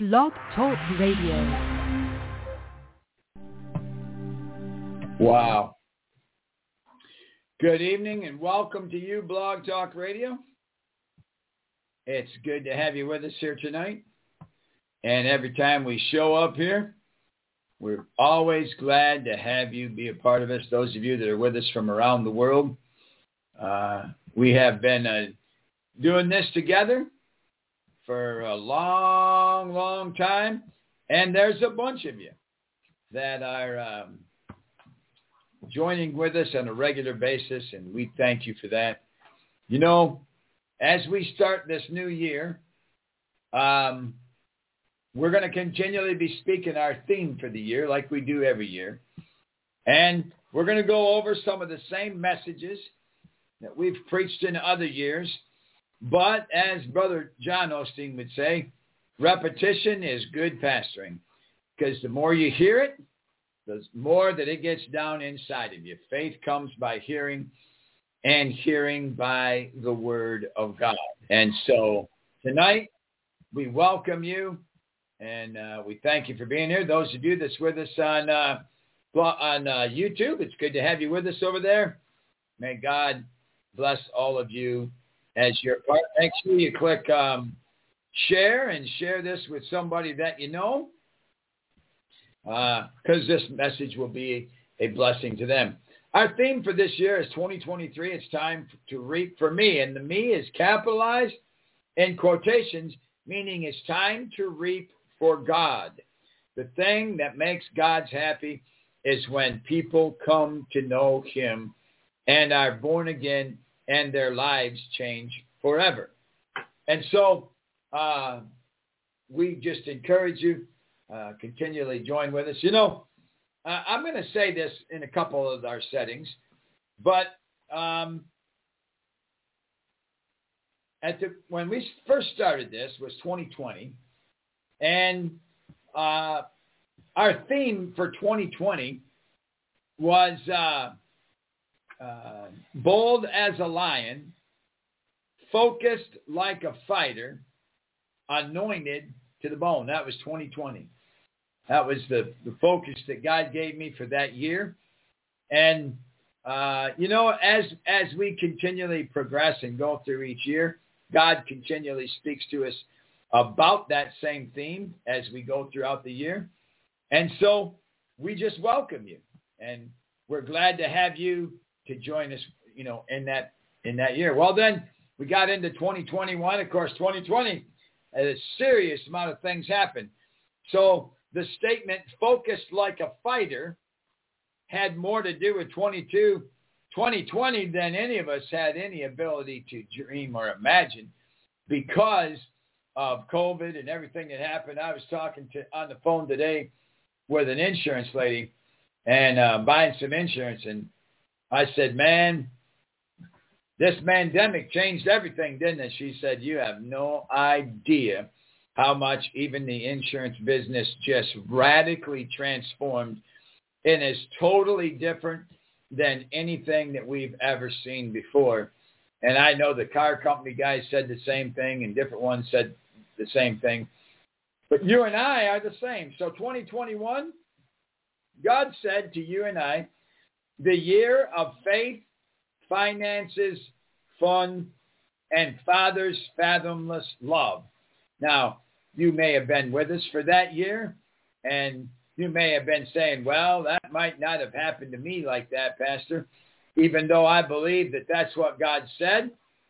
Blog Talk Radio. Wow. Good evening and welcome to you, Blog Talk Radio. It's good to have you with us here tonight. And every time we show up here, we're always glad to have you be a part of us. Those of you that are with us from around the world, we have been doing this together for a long, long time. And there's a bunch of you that are joining with us on a regular basis, and we thank you for that. You know, as we start this new year, we're going to continually be speaking our theme for the year like we do every year. And we're going to go over some of the same messages that we've preached in other years. But as Brother John Osteen would say, repetition is good pastoring, because the more you hear it, the more that it gets down inside of you. Faith comes by hearing, and hearing by the Word of God. And so tonight, we welcome you, and we thank you for being here. Those of you that's with us on YouTube, it's good to have you with us over there. May God bless all of you as you're part. Make sure you click share and share this with somebody that you know, because this message will be a blessing to them. Our theme for this year is 2023. It's time to reap for me. And the me is capitalized in quotations, meaning it's time to reap for God. The thing that makes God happy is when people come to know him and are born again and their lives change forever. And so we just encourage you, continually join with us. You know, I'm going to say this in a couple of our settings, but when we first started this was 2020, and our theme for 2020 was bold as a lion, focused like a fighter, anointed to the bone. That was 2020. That was the focus that God gave me for that year. And, you know, as we continually progress and go through each year, God continually speaks to us about that same theme as we go throughout the year. And so we just welcome you. And we're glad to have you to join us, you know, in that year. Well, then we got into 2021. Of course, 2020, a serious amount of things happened. So the statement, focused like a fighter, had more to do with 2020 than any of us had any ability to dream or imagine, because of COVID and everything that happened. I was talking on the phone today with an insurance lady and buying some insurance, and I said, man, this pandemic changed everything, didn't it? She said, you have no idea how much even the insurance business just radically transformed and is totally different than anything that we've ever seen before. And I know the car company guys said the same thing, and different ones said the same thing. But you and I are the same. So 2021, God said to you and I, the year of faith, finances, fun, and Father's fathomless love. Now, you may have been with us for that year, and you may have been saying, well, that might not have happened to me like that, Pastor, even though I believe that that's what God said.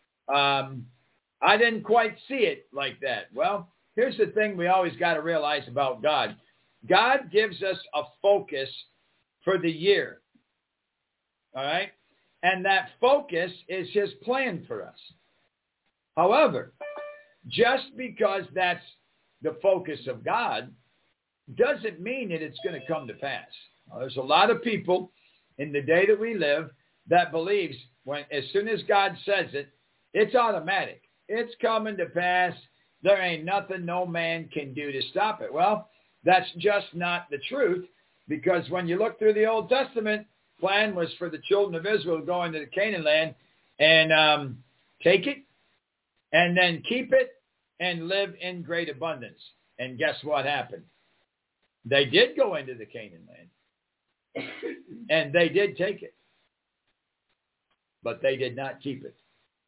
I didn't quite see it like that. Well, here's the thing we always got to realize about God. God gives us a focus for the year. All right? And that focus is his plan for us. However, just because that's the focus of God doesn't mean that it's going to come to pass. Now, there's a lot of people in the day that we live that believes as soon as God says it, it's automatic. It's coming to pass. There ain't nothing no man can do to stop it. Well, that's just not the truth, because when you look through the Old Testament, plan was for the children of Israel to go into the Canaan land and take it and then keep it and live in great abundance. And guess what happened? They did go into the Canaan land. And they did take it. But they did not keep it.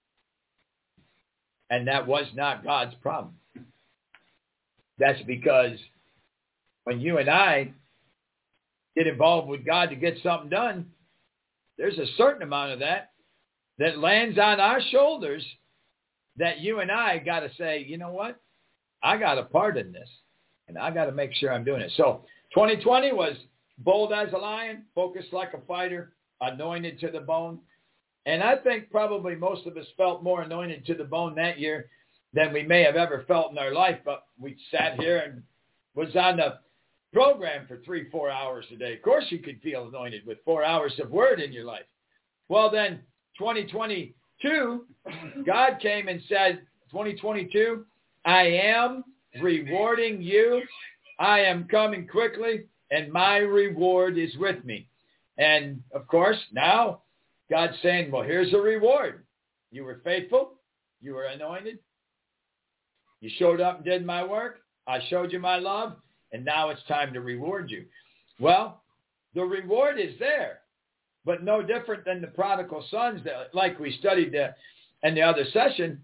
And that was not God's problem. That's because when you and I get involved with God to get something done, there's a certain amount of that lands on our shoulders that you and I got to say, you know what? I got a part in this, and I got to make sure I'm doing it. So 2020 was bold as a lion, focused like a fighter, anointed to the bone. And I think probably most of us felt more anointed to the bone that year than we may have ever felt in our life. But we sat here and was on the program for 3-4 hours a day. Of course you could feel anointed with 4 hours of word in your life. Well, then 2022, God came and said, 2022, I am rewarding you. I am coming quickly, and my reward is with me. And, of course, now God's saying, well, here's a reward. You were faithful. You were anointed. You showed up and did my work. I showed you my love, and now it's time to reward you. Well, the reward is there, but no different than the prodigal sons, that, like we studied in the other session.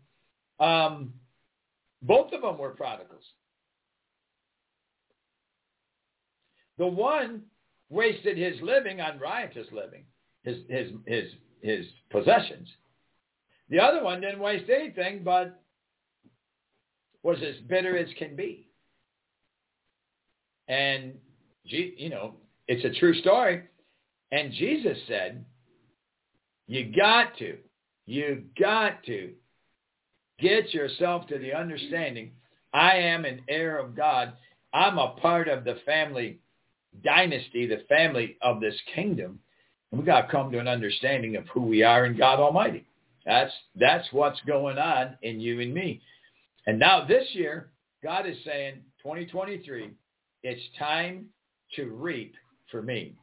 Both of them were prodigals. The one wasted his living on riotous living, his possessions. The other one didn't waste anything, but was as bitter as can be. And, it's a true story. And Jesus said, you got to get yourself to the understanding, I am an heir of God. I'm a part of the family dynasty, the family of this kingdom. And we got to come to an understanding of who we are in God Almighty. That's what's going on in you and me. And now this year, God is saying, 2023, it's time to reap for me.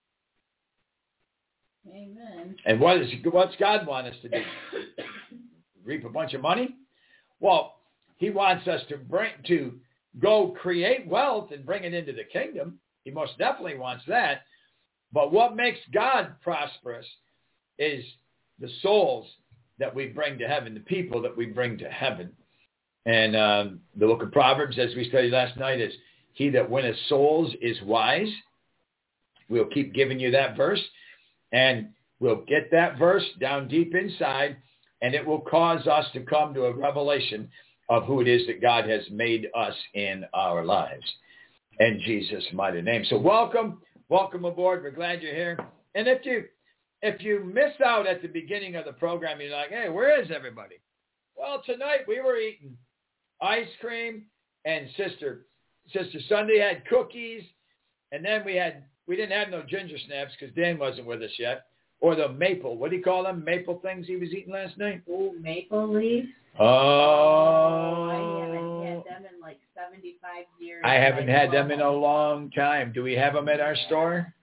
Amen. And what's God want us to do? Reap a bunch of money? Well, he wants us to go create wealth and bring it into the kingdom. He most definitely wants that. But what makes God prosperous is the souls that we bring to heaven, the people that we bring to heaven. And the book of Proverbs, as we studied last night, is he that winneth souls is wise. We'll keep giving you that verse. And we'll get that verse down deep inside, and it will cause us to come to a revelation of who it is that God has made us in our lives. In Jesus' mighty name. So welcome aboard. We're glad you're here. And if you miss out at the beginning of the program, you're like, hey, where is everybody? Well, tonight we were eating ice cream, and Sister Sunday had cookies, and then we didn't have no ginger snaps because Dan wasn't with us yet. Or the maple, what do you call them? Maple things he was eating last night? Oh, maple leaves? Oh. I haven't had them in like 75 years. I haven't had them in a long time. Do we have them at our store?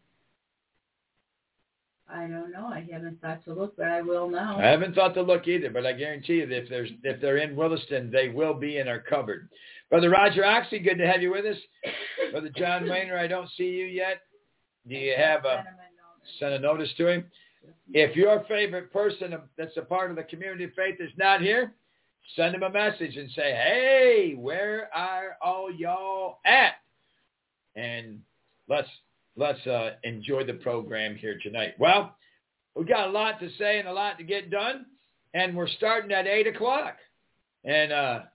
I don't know. I haven't thought to look, but I will now. I haven't thought to look either, but I guarantee you that if they're in Williston, they will be in our cupboard. Brother Roger Oxley, good to have you with us. Brother John Wayner, I don't see you yet. Do you have send a notice to him? If your favorite person that's a part of the community of faith is not here, send him a message and say, hey, where are all y'all at? And let's enjoy the program here tonight. Well, we got a lot to say and a lot to get done, and we're starting at 8 o'clock. And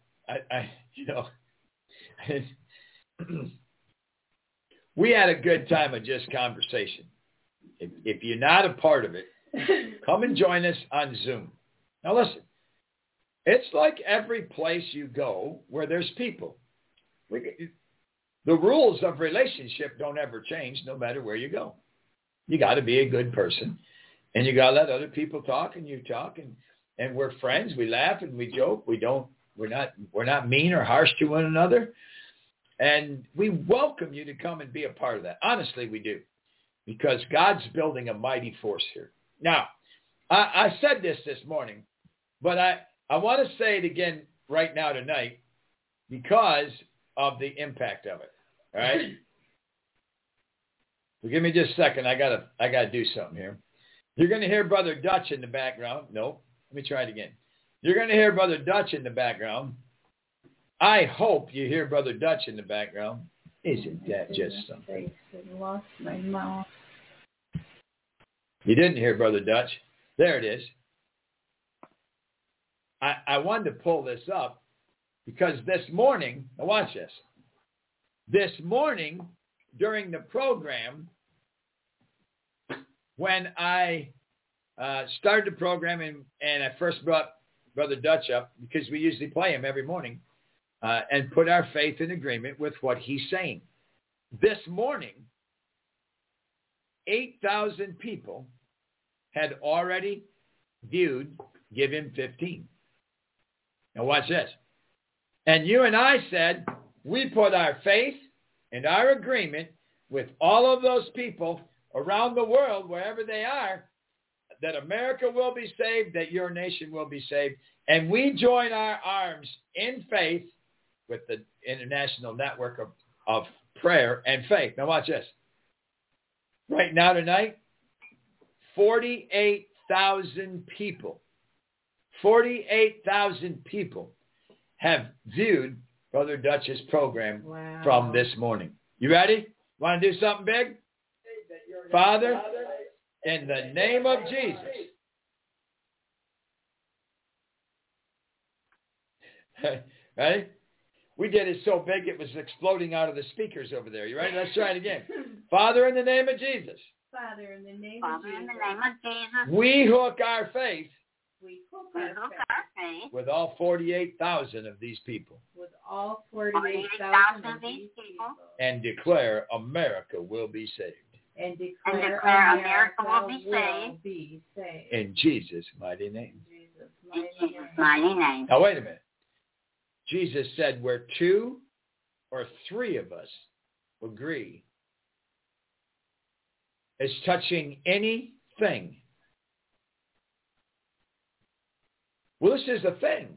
we had a good time of just conversation. If you're not a part of it, come and join us on Zoom. Now listen, it's like every place you go where there's people. The rules of relationship don't ever change no matter where you go. You got to be a good person, and you got to let other people talk, and you talk, and we're friends. We laugh and we joke. We're not mean or harsh to one another, and we welcome you to come and be a part of that. Honestly, we do, because God's building a mighty force here. Now, I said this morning, but I want to say it again right now tonight, because of the impact of it. All right? Well, give me just a second. I gotta do something here. You're going to hear Brother Dutch in the background. No, let me try it again. You're going to hear Brother Dutch in the background. I hope you hear Brother Dutch in the background. Isn't that just something? I lost my mouth. You didn't hear Brother Dutch. There it is. I wanted to pull this up because this morning, now watch this. This morning during the program, when I started the program and I first brought Brother Dutch up because we usually play him every morning and put our faith in agreement with what he's saying. This morning, 8,000 people had already viewed Give Him 15. Now watch this. And you and I said, we put our faith and our agreement with all of those people around the world, wherever they are, that America will be saved, that your nation will be saved. And we join our arms in faith with the International Network of Prayer and Faith. Now watch this. Right now tonight, 48,000 people, 48,000 people have viewed Brother Dutch's program from this morning. You ready? Want to do something big? Father, in the name of Jesus. Ready? We did it so big it was exploding out of the speakers over there. You ready? Let's try it again. Father, in the name of Jesus. Father, in the name of Jesus. We hook our faith. We hook our faith. With all 48,000 of these people. With all 48,000 of these people. And declare America will be saved. And declare America will be saved. In Jesus' mighty name. In Jesus' mighty name. Now wait a minute. Jesus said where 2 or 3 of us agree is touching anything. Well, this is a thing.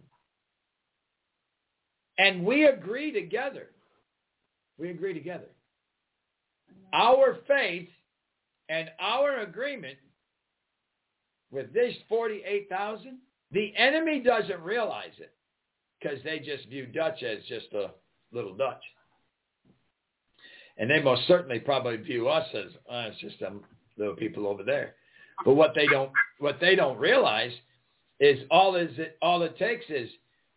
And we agree together. We agree together. Our faith and our agreement with these 48,000, the enemy doesn't realize it because they just view Dutch as just a little Dutch. And they most certainly probably view us as it's just some little people over there. But what they don't realize is all it takes is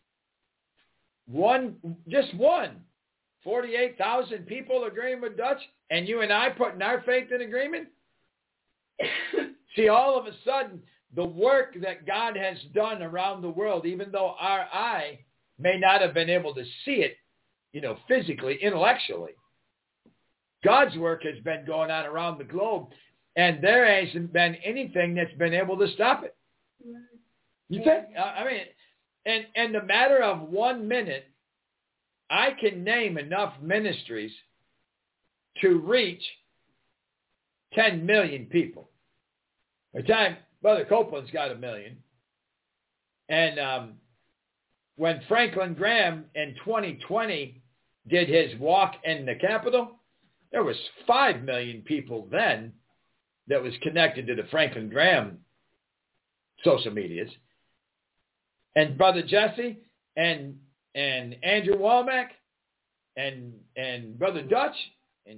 just one. 48,000 people agreeing with Dutch, and you and I putting our faith in agreement. See, all of a sudden, the work that God has done around the world, even though our eye may not have been able to see it, physically, intellectually, God's work has been going on around the globe, and there hasn't been anything that's been able to stop it. You think? I mean, in the matter of 1 minute, I can name enough ministries to reach 10 million people. By the time Brother Copeland's got 1 million. And when Franklin Graham in 2020 did his walk in the Capitol, there was 5 million people then that was connected to the Franklin Graham social medias. And Brother Jesse and Andrew Womack and Brother Dutch and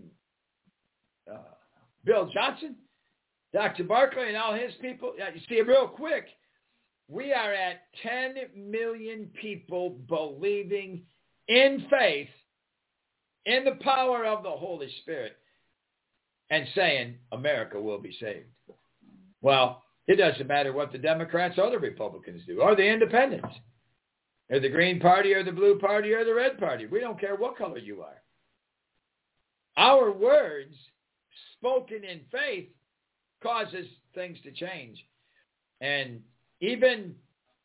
Bill Johnson, Dr. Barclay and all his people. You see, real quick, we are at 10 million people believing in faith, in the power of the Holy Spirit, and saying America will be saved. Well, it doesn't matter what the Democrats or the Republicans do, or the independents, or the Green Party, or the Blue Party, or the Red Party. We don't care what color you are. Our words spoken in faith causes things to change. And even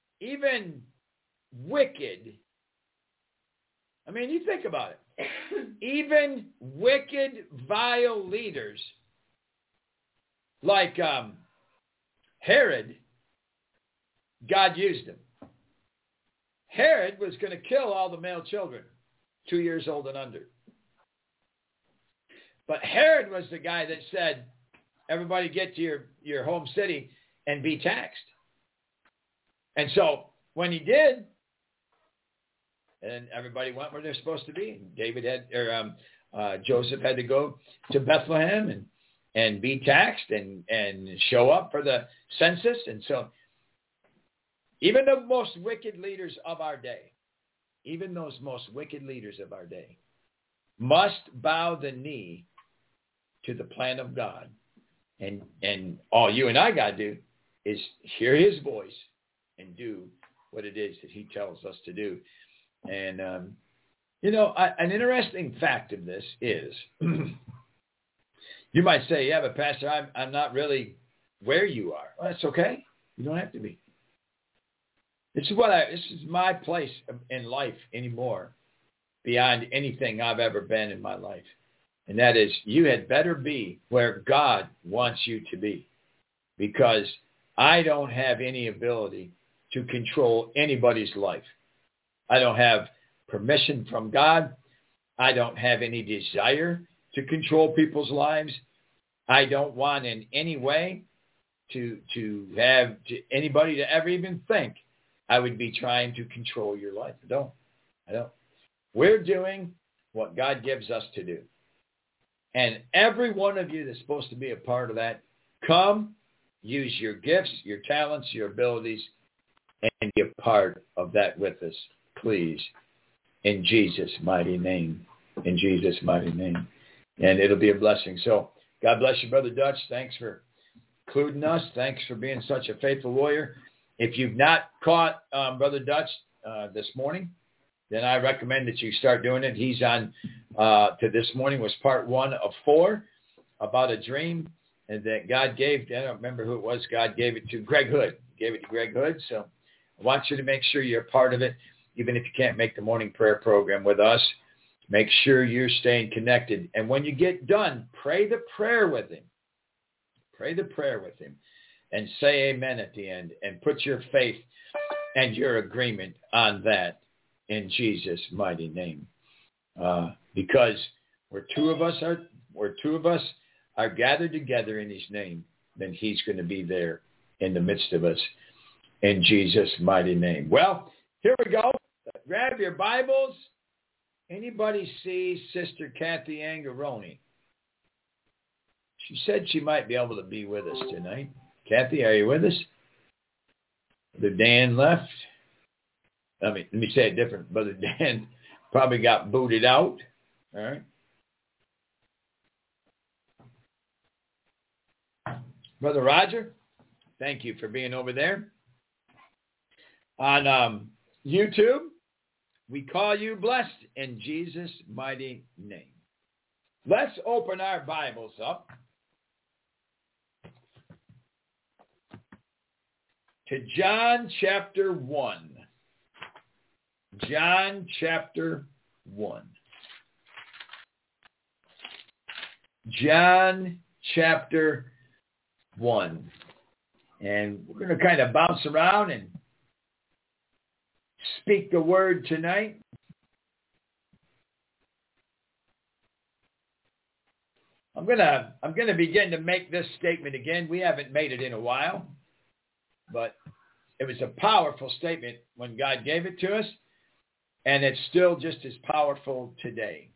wicked, I mean, you think about it. Even wicked, vile leaders like Herod, God used him. Herod was going to kill all the male children. 2 years old and under. But Herod was the guy that said, everybody get to your home city and be taxed. And so when he did, and everybody went where they're supposed to be. Joseph had to go to Bethlehem and be taxed and show up for the census. And so even the most wicked leaders of our day, even those most wicked leaders of our day, must bow the knee to the plan of God. And all you and I got to do is hear his voice and do what it is that he tells us to do. And, an interesting fact of this is, you might say, yeah, but Pastor, I'm not really where you are. Well, that's okay. You don't have to be. This is my place in life anymore beyond anything I've ever been in my life. And that is, you had better be where God wants you to be, because I don't have any ability to control anybody's life. I don't have permission from God. I don't have any desire to control people's lives. I don't want in any way to have anybody to ever even think I would be trying to control your life. I don't. We're doing what God gives us to do. And every one of you that's supposed to be a part of that, come, use your gifts, your talents, your abilities, and be a part of that with us, please, in Jesus' mighty name. In Jesus' mighty name. And it'll be a blessing. So God bless you, Brother Dutch. Thanks for including us. Thanks for being such a faithful warrior. If you've not caught Brother Dutch this morning, then I recommend that you start doing it. He's on to this morning was part 1 of 4 about a dream that God gave. I don't remember who it was. God gave it to Greg Hood. Gave it to Greg Hood. So I want you to make sure you're a part of it, even if you can't make the morning prayer program with us. Make sure you're staying connected. And when you get done, pray the prayer with him. Pray the prayer with him and say amen at the end and put your faith and your agreement on that in Jesus' mighty name. Because where two of us are gathered together in his name, then he's going to be there in the midst of us in Jesus' mighty name. Well, here we go. Grab your Bibles. Anybody see Sister Kathy Angaroni? She said she might be able to be with us tonight. Kathy, are you with us? Brother Dan left. Let me say it different. Brother Dan probably got booted out. All right. Brother Roger, thank you for being over there. On YouTube, we call you blessed in Jesus' mighty name. Let's open our Bibles up to John chapter 1. John chapter 1. John chapter 1. And we're going to kind of bounce around and speak the word tonight. I'm going to begin to make this statement again. We haven't made it in a while, but it was a powerful statement when God gave it to us, and it's still just as powerful today.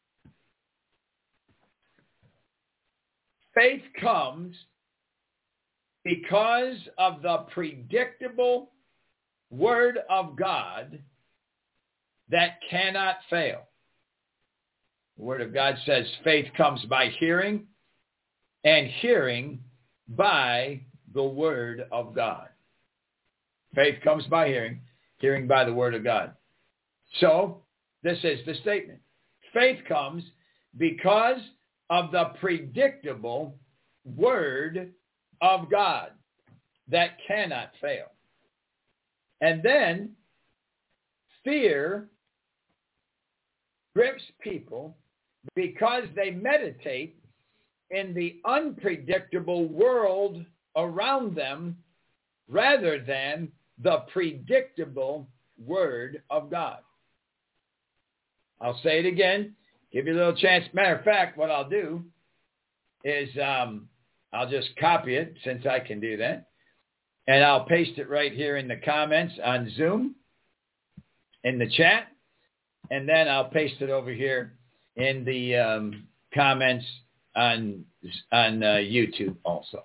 Faith comes because of the predictable Word of God that cannot fail. The Word of God says faith comes by hearing, and hearing by the Word of God. Faith comes by hearing, hearing by the Word of God. So, this is the statement. Faith comes because of the predictable Word of God that cannot fail. And then, fear grips people because they meditate in the unpredictable world around them rather than the predictable Word of God. I'll say it again. Give you a little chance. Matter of fact, what I'll do is I'll just copy it since I can do that. And I'll paste it right here in the comments on Zoom, in the chat. And then I'll paste it over here in the comments on YouTube also.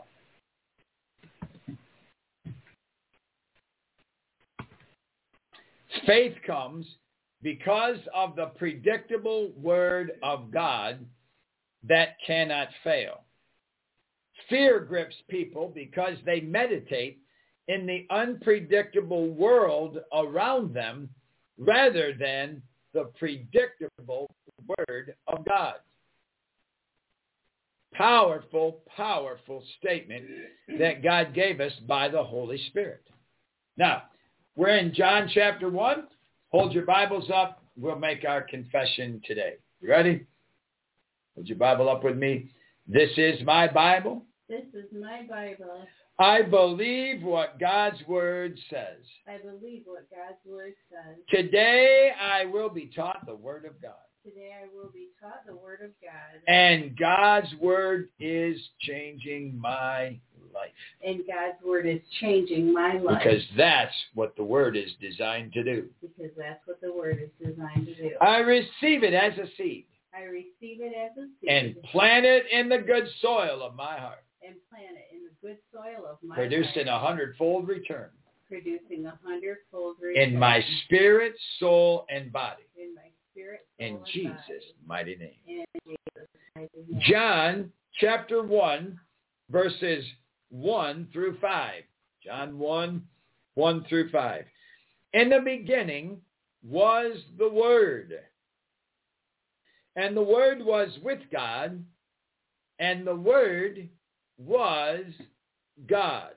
Faith comes because of the predictable word of God that cannot fail. Fear grips people because they meditate in the unpredictable world around them rather than the predictable word of God. Powerful, powerful statement that God gave us by the Holy Spirit. Now, we're in John chapter 1. Hold your Bibles up. We'll make our confession today. You ready? Hold your Bible up with me. This is my Bible. This is my Bible. I believe what God's Word says. I believe what God's Word says. Today I will be taught the Word of God. Today I will be taught the Word of God. And God's Word is changing my life. And God's Word is changing my life. Because that's what the Word is designed to do. Because that's what the Word is designed to do. I receive it as a seed. I receive it as a seed. And plant it in the good soil of my heart. And plant it in the good soil of my producing heart. 100-fold return. Producing 100-fold return. In my spirit, soul, and body. In my spirit, soul, in and Jesus' body. mighty name. In Jesus' mighty name. John chapter 1, verses 1 through 5. John 1, 1 through 5. In the beginning was the Word. And the Word was with God. And the Word was God.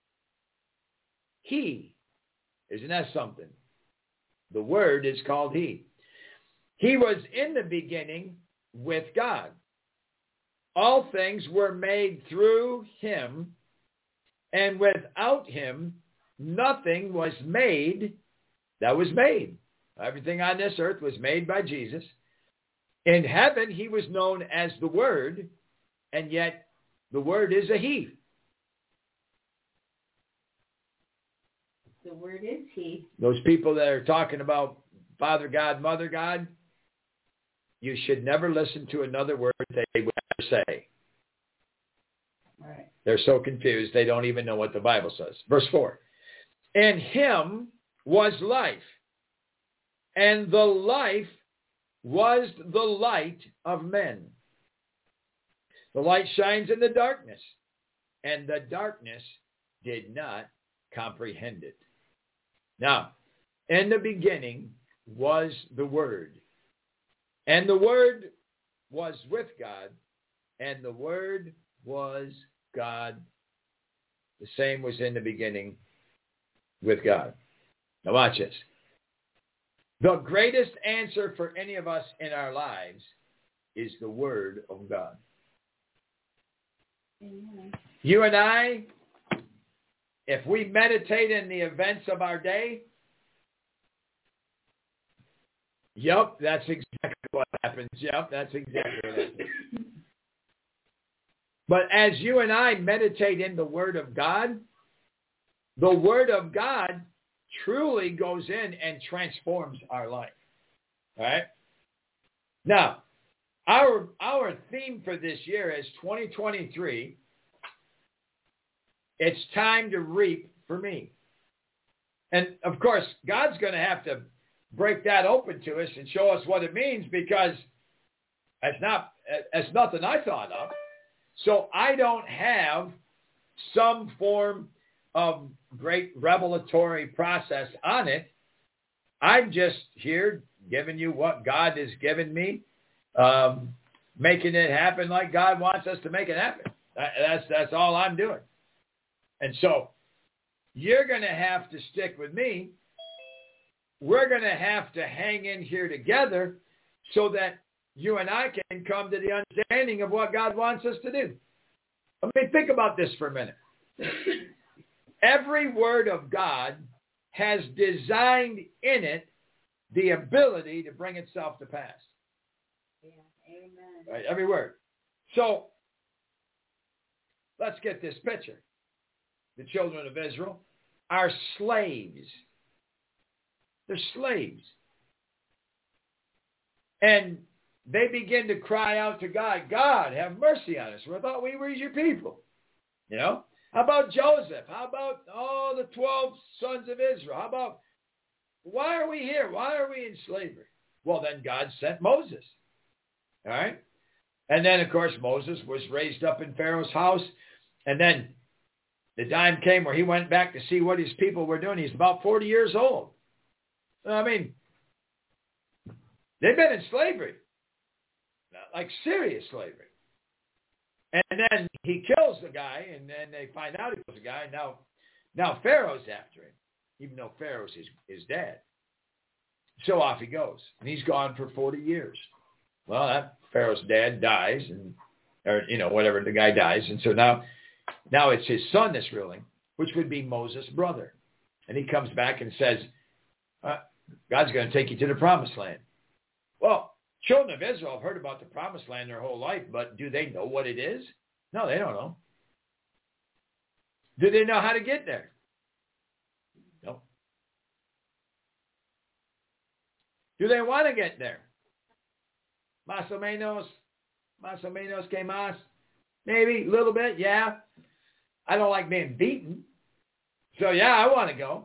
He. Isn't that something? The Word is called He. He was in the beginning with God. All things were made through Him, and without Him, nothing was made that was made. Everything on this earth was made by Jesus. In heaven, He was known as the Word, and yet the Word is a He. The Word is He. Those people that are talking about Father God, Mother God, you should never listen to another word they would ever say. Right. They're so confused, they don't even know what the Bible says. Verse 4. In Him was life, and the life was the light of men. The light shines in the darkness, and the darkness did not comprehend it. Now, in the beginning was the Word, and the Word was with God, and the Word was God. The same was in the beginning with God. Now watch this. The greatest answer for any of us in our lives is the Word of God. Amen. You and I, if we meditate in the events of our day, yep, that's exactly what happens. Yep, that's exactly what happens. But as you and I meditate in the Word of God, the Word of God truly goes in and transforms our life. All right? Now, our theme for this year is 2023. It's time to reap for me. And, of course, God's going to have to break that open to us and show us what it means, because it's nothing I thought of. So I don't have some form of great revelatory process on it. I'm just here giving you what God has given me, making it happen like God wants us to make it happen. That's all I'm doing. And so you're going to have to stick with me. We're going to have to hang in here together so that you and I can come to the understanding of what God wants us to do. I mean, think about this for a minute. Every word of God has designed in it the ability to bring itself to pass. Yeah. Amen. Right? Every word. So let's get this picture. The children of Israel are slaves. They're slaves. And they begin to cry out to God, God, have mercy on us. I thought we were your people. You know? How about Joseph? How about all the 12 sons of Israel? How about, why are we here? Why are we in slavery? Well, then God sent Moses. All right? And then, of course, Moses was raised up in Pharaoh's house. And then the time came where he went back to see what his people were doing. He's about 40 years old. I mean, they've been in slavery, like serious slavery. And then he kills the guy, and then they find out he kills the guy. And now Pharaoh's after him, even though Pharaoh's his dad. So off he goes, and he's gone for 40 years. Well, that Pharaoh's dad dies, or whatever, the guy dies, and so now it's his son that's ruling, which would be Moses' brother. And he comes back and says, God's going to take you to the promised land. Well, children of Israel have heard about the promised land their whole life, but do they know what it is? No, they don't know. Do they know how to get there? No. Do they want to get there? Más o menos que más. Maybe a little bit, yeah. I don't like being beaten. So, yeah, I want to go.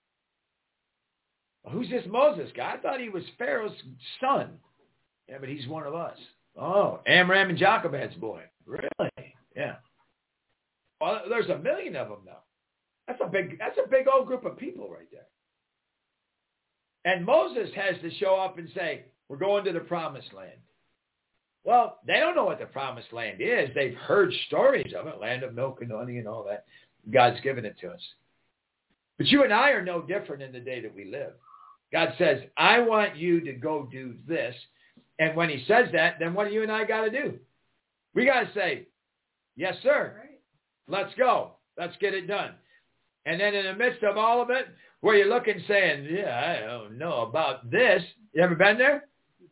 Well, who's this Moses guy? I thought he was Pharaoh's son. Yeah, but he's one of us. Oh, Amram and Jochebed's boy. Really? Yeah. Well, there's a million of them now. That's a big old group of people right there. And Moses has to show up and say, we're going to the promised land. Well, they don't know what the promised land is. They've heard stories of it, land of milk and honey and all that. God's given it to us. But you and I are no different in the day that we live. God says, I want you to go do this. And when he says that, then what do you and I got to do? We got to say, yes, sir. Right. Let's go. Let's get it done. And then in the midst of all of it, where you're looking saying, yeah, I don't know about this. You ever been there?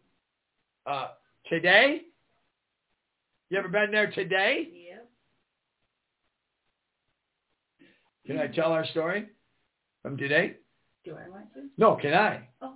Today? You ever been there today? Yeah. Can I tell our story from today? Do I want to? No, can I? Oh.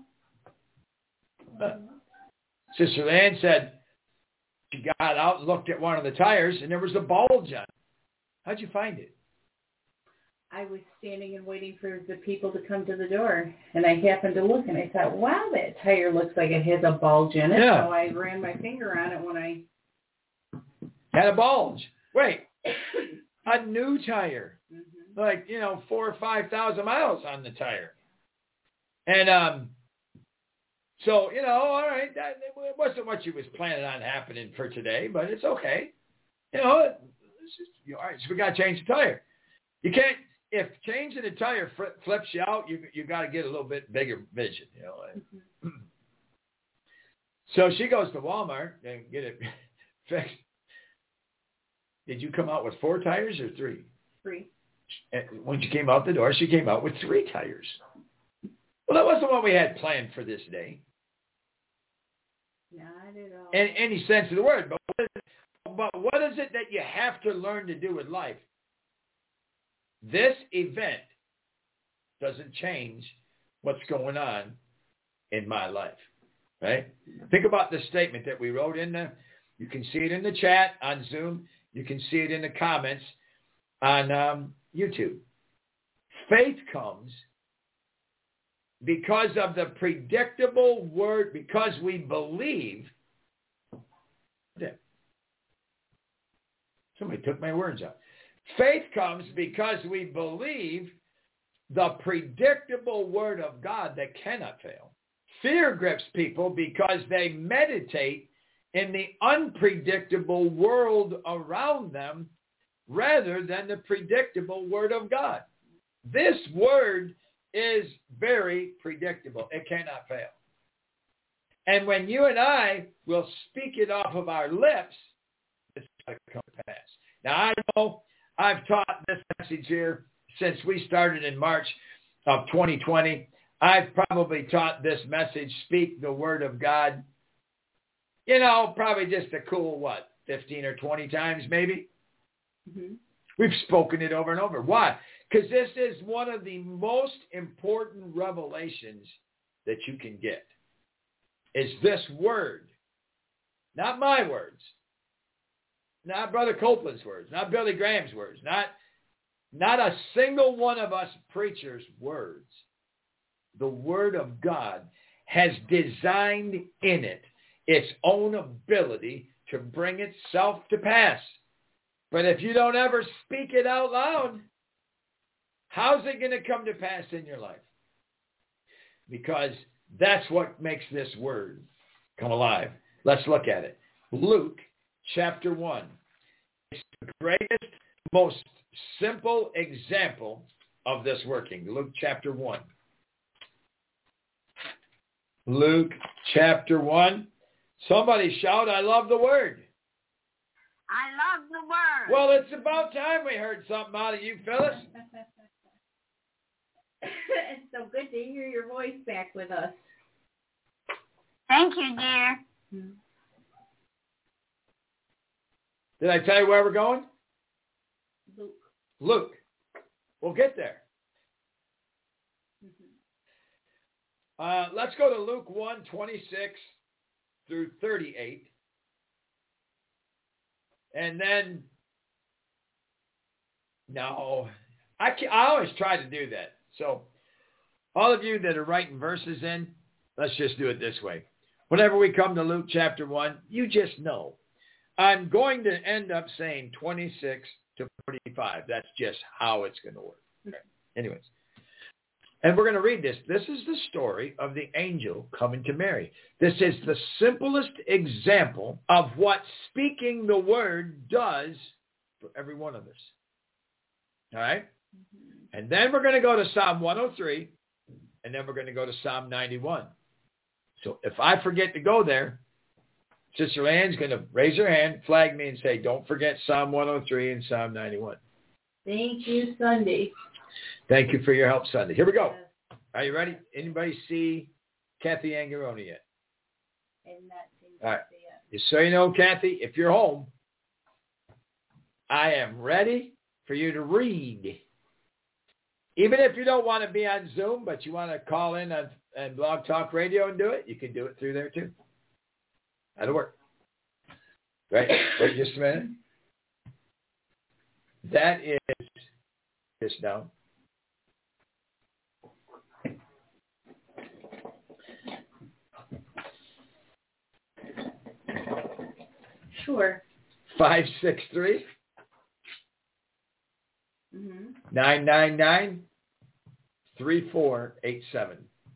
Sister Ann said she got out and looked at one of the tires, and there was a bulge on it. How'd you find it? I was standing and waiting for the people to come to the door, and I happened to look, and I thought, wow, that tire looks like it has a bulge in it. Yeah. So I ran my finger on it when I... Had a bulge. Wait, a new tire. Mm-hmm. Like, 4,000 or 5,000 miles on the tire. And so, all right, that it wasn't what you was planning on happening for today, but it's okay. It's just, all right, so we got to change the tire. You can't, if changing the tire flips you out, you got to get a little bit bigger vision, Mm-hmm. So she goes to Walmart and get it fixed. Did you come out with 4 tires or 3? 3. And when she came out the door, she came out with 3 tires. Well, that wasn't what we had planned for this day. Not at all. In any sense of the word. But what is it that you have to learn to do in life? This event doesn't change what's going on in my life. Right? Think about the statement that we wrote in there. You can see it in the chat on Zoom. You can see it in the comments on YouTube. Faith comes because of the predictable word, because we believe. Somebody took my words out. Faith comes because we believe the predictable word of God that cannot fail. Fear grips people because they meditate in the unpredictable world around them rather than the predictable word of God. This word is very predictable. It cannot fail. And when you and I will speak it off of our lips, it's going to come to pass. Now, I know I've taught this message here since we started in March of 2020. I've probably taught this message, speak the word of God, you know, probably just a cool, 15 or 20 times maybe? Mm-hmm. We've spoken it over and over. Why? Because this is one of the most important revelations that you can get, is this word. Not my words. Not Brother Copeland's words. Not Billy Graham's words. Not a single one of us preachers' words. The Word of God has designed in it its own ability to bring itself to pass. But if you don't ever speak it out loud, how's it going to come to pass in your life? Because that's what makes this word come alive. Let's look at it. Luke chapter 1. It's the greatest, most simple example of this working. Luke chapter 1. Luke chapter 1. Somebody shout, I love the word. I love the word. Well, it's about time we heard something out of you, Phyllis. It's so good to hear your voice back with us. Thank you, dear. Mm-hmm. Did I tell you where we're going? Luke. We'll get there. Let's go to Luke 1, 26 through 38. And then, no, I always try to do that. So all of you that are writing verses in, let's just do it this way. Whenever we come to Luke chapter 1, you just know. I'm going to end up saying 26 to 45. That's just how it's going to work. Okay. Anyways. And we're going to read this. This is the story of the angel coming to Mary. This is the simplest example of what speaking the word does for every one of us. All right? Mm-hmm. And then we're going to go to Psalm 103, and then we're going to go to Psalm 91. So if I forget to go there, Sister Ann's going to raise her hand, flag me, and say, don't forget Psalm 103 and Psalm 91. Thank you, Sunday. Thank you for your help, Sunday. Here we go. Are you ready? Anybody see Kathy Angaroni yet? All right. Just so you know, Kathy, if you're home, I am ready for you to read. Even if you don't want to be on Zoom, but you want to call in on Blog Talk Radio and do it, you can do it through there too. That'll work. Right? Wait just a minute. That is this down. Sure. 563 999 3487.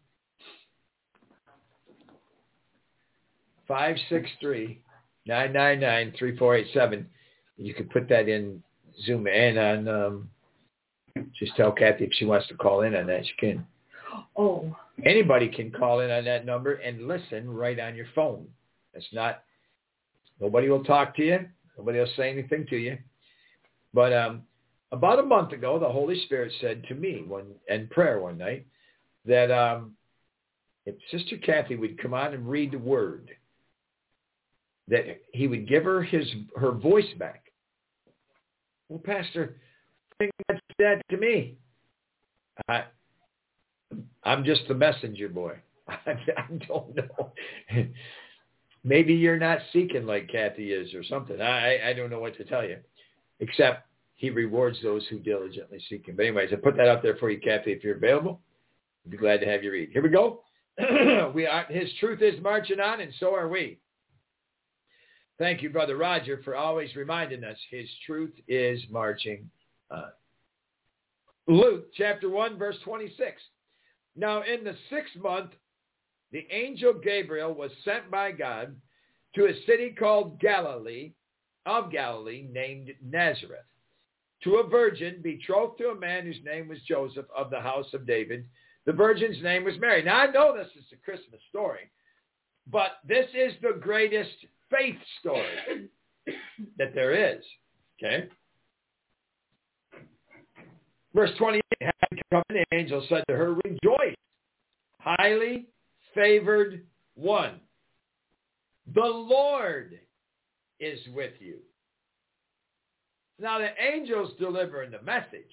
563 999 3487. You can put that in Zoom and on. Just tell Kathy if she wants to call in on that, she can. Oh. Anybody can call in on that number and listen right on your phone. It's not. Nobody will talk to you. Nobody will say anything to you. But about a month ago, the Holy Spirit said to me in prayer one night that if Sister Kathy would come on and read the word, that he would give her her voice back. Well, Pastor, bring that to me. I'm just the messenger boy. I don't know. Maybe you're not seeking like Kathy is or something. I don't know what to tell you, except he rewards those who diligently seek him. But anyways, I put that out there for you, Kathy, if you're available. I'd be glad to have you read. Here we go. His truth is marching on, and so are we. Thank you, Brother Roger, for always reminding us his truth is marching on. Luke chapter 1, verse 26. Now in the 6th month, the angel Gabriel was sent by God to a city called Galilee, named Nazareth, to a virgin betrothed to a man whose name was Joseph of the house of David. The virgin's name was Mary. Now I know this is a Christmas story, but this is the greatest faith story that there is. Okay? Verse 28, having come, the angel said to her, rejoice, highly favored one. The Lord is with you. Now the angel's delivering the message,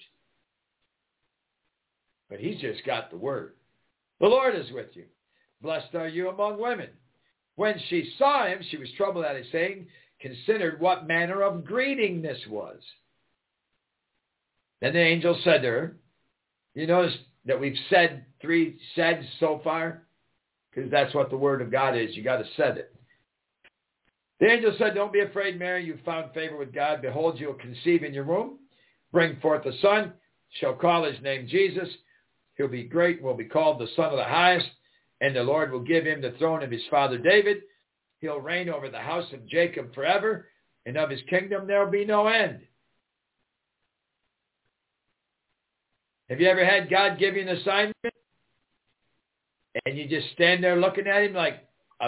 but he's just got the word. The Lord is with you. Blessed are you among women. When she saw him, she was troubled at his saying, considered what manner of greeting this was. Then the angel said to her, you notice that we've said 3 said so far? Because that's what the word of God is. You got to said it. The angel said, don't be afraid, Mary. You've found favor with God. Behold, you'll conceive in your womb, bring forth a son, shall call his name Jesus. He'll be great, will be called the Son of the Highest, and the Lord will give him the throne of his father David. He'll reign over the house of Jacob forever, and of his kingdom there will be no end. Have you ever had God give you an assignment, and you just stand there looking at him like,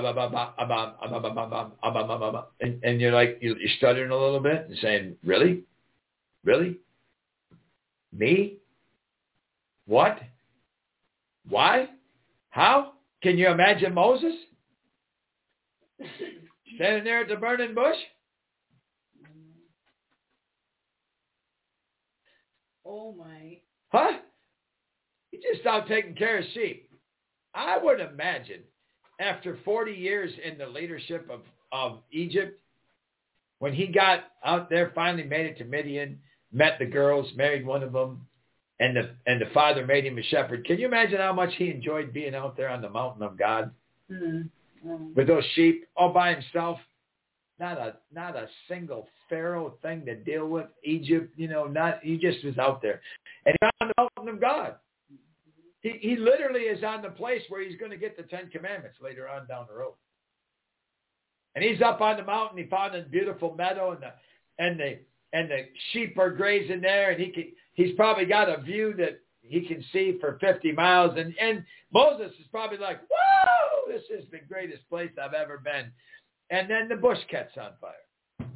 and you're like, you're stuttering a little bit and saying, really? Really? Me? What? Why? How? Can you imagine Moses standing there at the burning bush? Oh my. Huh? He just out taking care of sheep. I would imagine after 40 years in the leadership of Egypt, when he got out there, finally made it to Midian, met the girls, married one of them, and the father made him a shepherd. Can you imagine how much he enjoyed being out there on the mountain of God with those sheep all by himself? Not a single Pharaoh thing to deal with. Egypt, he just was out there. And he's on the mountain of God. He literally is on the place where he's going to get the 10 Commandments later on down the road. And he's up on the mountain. He found a beautiful meadow, and the sheep are grazing there, and he's probably got a view that he can see for 50 miles. And Moses is probably like, whoa, this is the greatest place I've ever been. And then the bush catches on fire.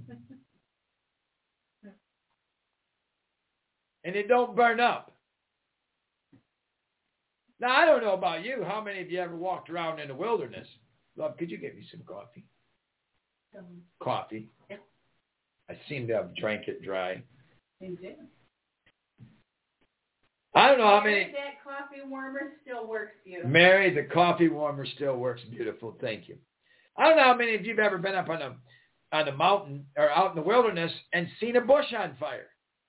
And it don't burn up. Now, I don't know about you. How many of you ever walked around in the wilderness? Love, could you get me some coffee? Coffee. Yeah. I seem to have drank it dry. Exactly. I don't know how many. That coffee warmer still works beautiful. Mary, the coffee warmer still works beautiful. Thank you. I don't know how many of you have ever been up on a mountain or out in the wilderness and seen a bush on fire.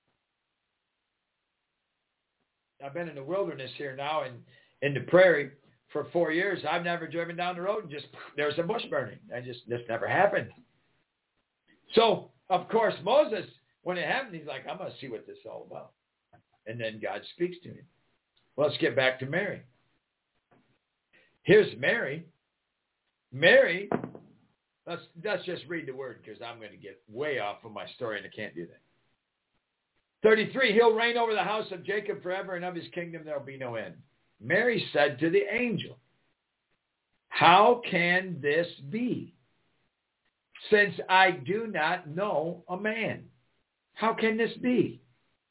I've been in the wilderness here now and in the prairie for 4 years. I've never driven down the road and just there's a bush burning. This never happened. So, of course, Moses, when it happened, he's like, I'm going to see what this is all about. And then God speaks to him. Well, let's get back to Mary. Here's Mary. Mary, let's just read the word because I'm going to get way off of my story and I can't do that. 33, he'll reign over the house of Jacob forever, and of his kingdom there will be no end. Mary said to the angel, how can this be? Since I do not know a man. How can this be?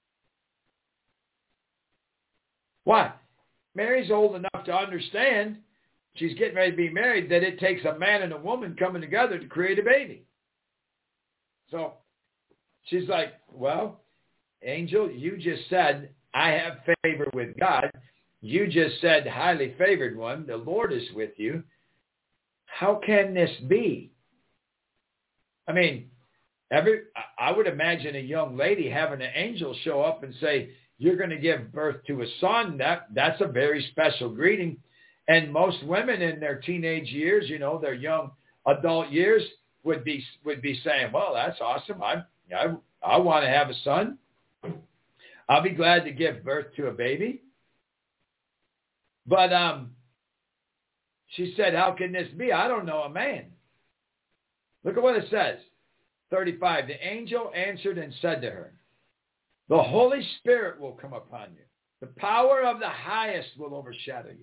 Why? Mary's old enough to understand, she's getting ready to be married, that it takes a man and a woman coming together to create a baby. So she's like, well, angel, you just said, I have favor with God. You just said, highly favored one, the Lord is with you. How can this be? I mean, I would imagine a young lady having an angel show up and say, you're going to give birth to a son. That's a very special greeting. And most women in their teenage years, their young adult years would be saying, well, that's awesome. I want to have a son. I'll be glad to give birth to a baby. But she said, how can this be? I don't know a man. Look at what it says. 35, the angel answered and said to her, the Holy Spirit will come upon you. The power of the highest will overshadow you.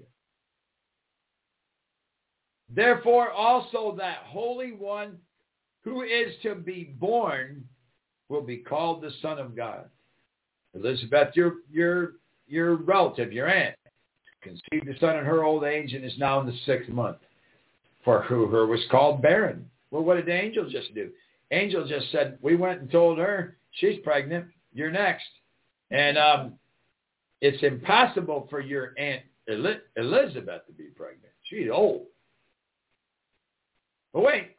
Therefore also that Holy One who is to be born will be called the Son of God. Elizabeth, your relative, your aunt, conceived a son in her old age and is now in the 6th month. For her was called barren. Well, what did the angel just do? Angel just said, we went and told her, she's pregnant, you're next. And it's impossible for your Aunt Elizabeth to be pregnant. She's old. But wait.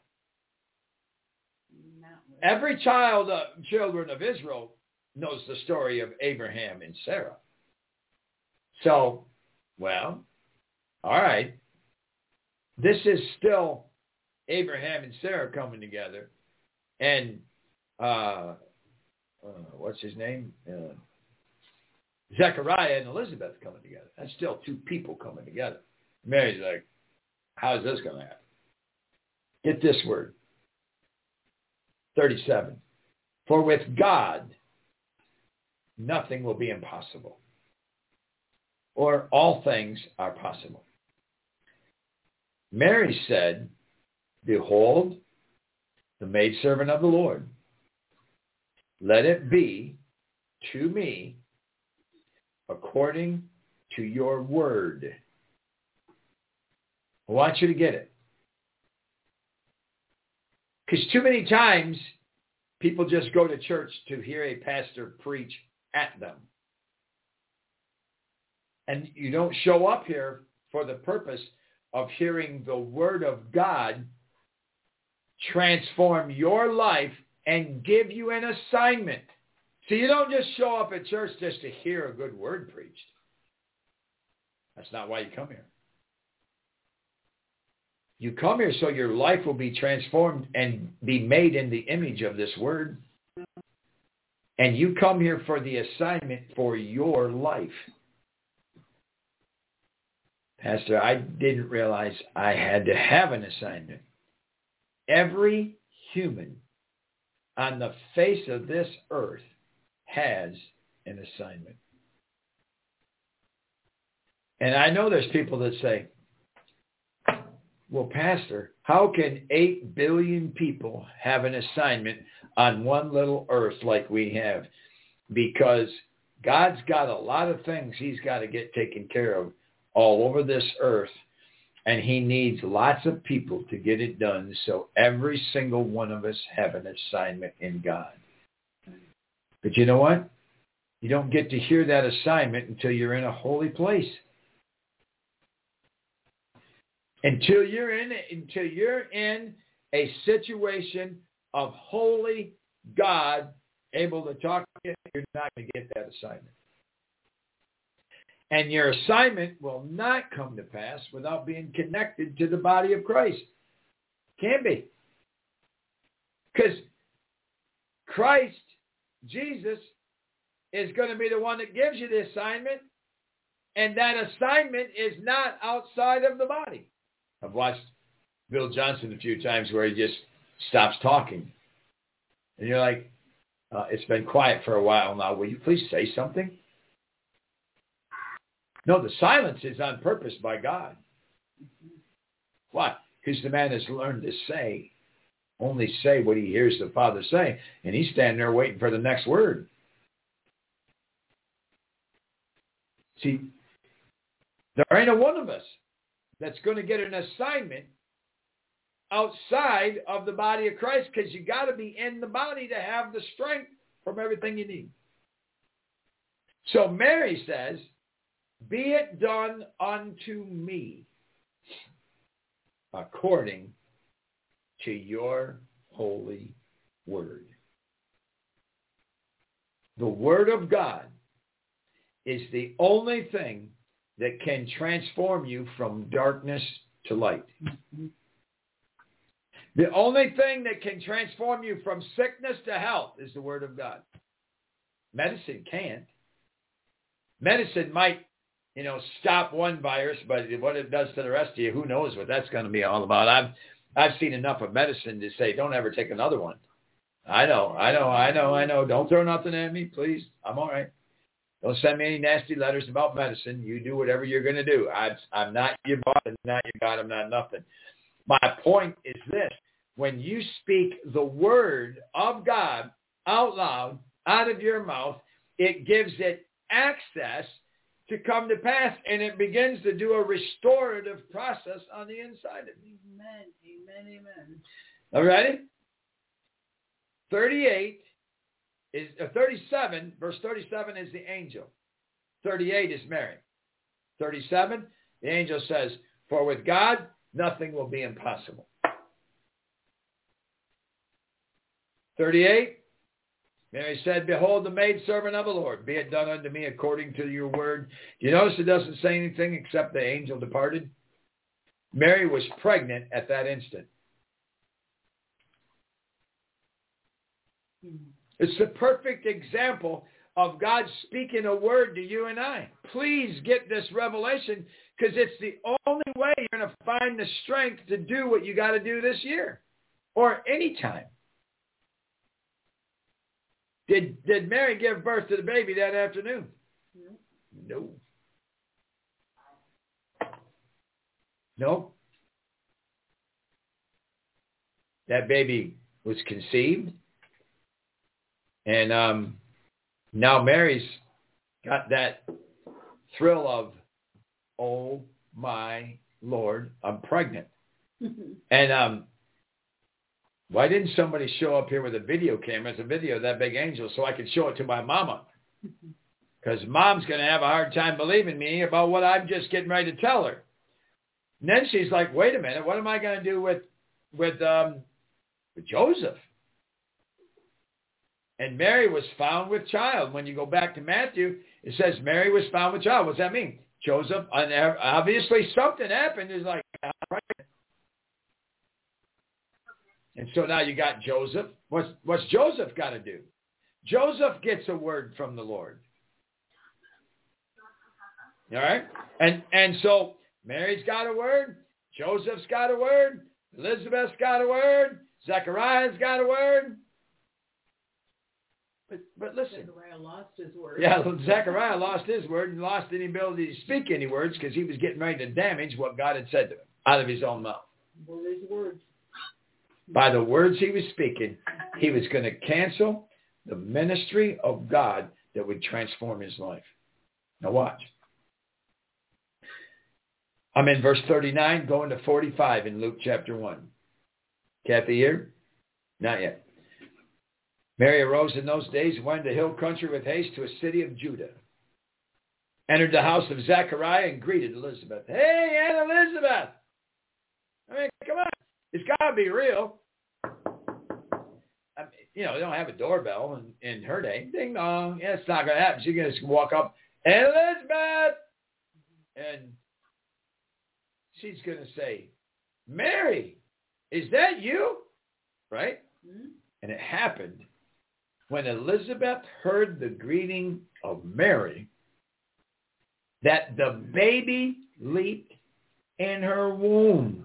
Every children of Israel knows the story of Abraham and Sarah. So, well, all right. This is still Abraham and Sarah coming together. And what's his name? Zechariah and Elizabeth coming together. That's still 2 people coming together. Mary's like, how's this going to happen? Get this word. 37. For with God, nothing will be impossible. Or all things are possible. Mary said, behold, the maidservant of the Lord. Let it be to me according to your word. I want you to get it. Because too many times people just go to church to hear a pastor preach at them. And you don't show up here for the purpose of hearing the word of God transform your life and give you an assignment. So you don't just show up at church just to hear a good word preached. That's not why you come here. You come here so your life will be transformed and be made in the image of this word. And you come here for the assignment for your life. Pastor, I didn't realize I had to have an assignment. Every human on the face of this earth has an assignment. And I know there's people that say, well, Pastor, how can 8 billion people have an assignment on one little earth like we have? Because God's got a lot of things he's got to get taken care of all over this earth, and he needs lots of people to get it done, so every single one of us have an assignment in God. But you know what? You don't get to hear that assignment until you're in a holy place. Until you're in a situation of holy God able to talk to you, you're not going to get that assignment. And your assignment will not come to pass without being connected to the body of Christ. Can't be. Because Christ, Jesus, is going to be the one that gives you the assignment, and that assignment is not outside of the body. I've watched Bill Johnson a few times where he just stops talking. And you're like, it's been quiet for a while now. Will you please say something? No, the silence is on purpose by God. Why? Because the man has learned to only say what he hears the Father say. And he's standing there waiting for the next word. See, there ain't a one of us that's going to get an assignment outside of the body of Christ, because you got to be in the body to have the strength from everything you need. So Mary says, be it done unto me according to your holy word. The word of God is the only thing that can transform you from darkness to light. The only thing that can transform you from sickness to health is the word of God. Medicine can't. Medicine might, stop one virus, but what it does to the rest of you, who knows what that's going to be all about. I've seen enough of medicine to say, don't ever take another one. I know. Don't throw nothing at me, please. I'm all right. Don't send me any nasty letters about medicine. You do whatever you're going to do. I'm not your boss. I'm not your God. I'm not nothing. My point is this. When you speak the word of God out loud, out of your mouth, it gives it access to come to pass, and it begins to do a restorative process on the inside of you. Amen. Amen. Amen. All right? 37, verse 37 is the angel. 38 is Mary. 37, the angel says, for with God, nothing will be impossible. 38, Mary said, behold, the maidservant of the Lord, be it done unto me according to your word. You notice it doesn't say anything except the angel departed? Mary was pregnant at that instant. It's the perfect example of God speaking a word to you and I. Please get this revelation, because it's the only way you're going to find the strength to do what you got to do this year or any time. Did Mary give birth to the baby that afternoon? No. No. That baby was conceived. And now Mary's got that thrill of, oh my Lord, I'm pregnant. And why didn't somebody show up here with a video camera? It's a video of that big angel so I could show it to my mama. Because mom's going to have a hard time believing me about what I'm just getting ready to tell her. And then she's like, wait a minute, what am I going to do with Joseph? And Mary was found with child. When you go back to Matthew, it says Mary was found with child. What does that mean? Joseph, obviously something happened. Is like, right. And so now you got Joseph. What's Joseph got to do? Joseph gets a word from the Lord. All right? And so Mary's got a word. Joseph's got a word. Elizabeth's got a word. Zechariah's got a word. But listen. Zechariah lost his word. Yeah, Zechariah lost his word and lost any ability to speak any words because he was getting ready to damage what God had said to him out of his own mouth. Well, his words. By the words he was speaking, he was going to cancel the ministry of God that would transform his life. Now watch. I'm in verse 39, going to 45 in Luke chapter 1. Kathy here? Not yet. Mary arose in those days and went into the hill country with haste to a city of Judah. Entered the house of Zechariah and greeted Elizabeth. Hey, Aunt Elizabeth! I mean, come on. It's got to be real. I mean, they don't have a doorbell in her day. Ding dong. Yeah, it's not going to happen. She's going to walk up, Aunt Elizabeth! And she's going to say, Mary, is that you? Right? Mm-hmm. And it happened when Elizabeth heard the greeting of Mary that the baby leaped in her womb.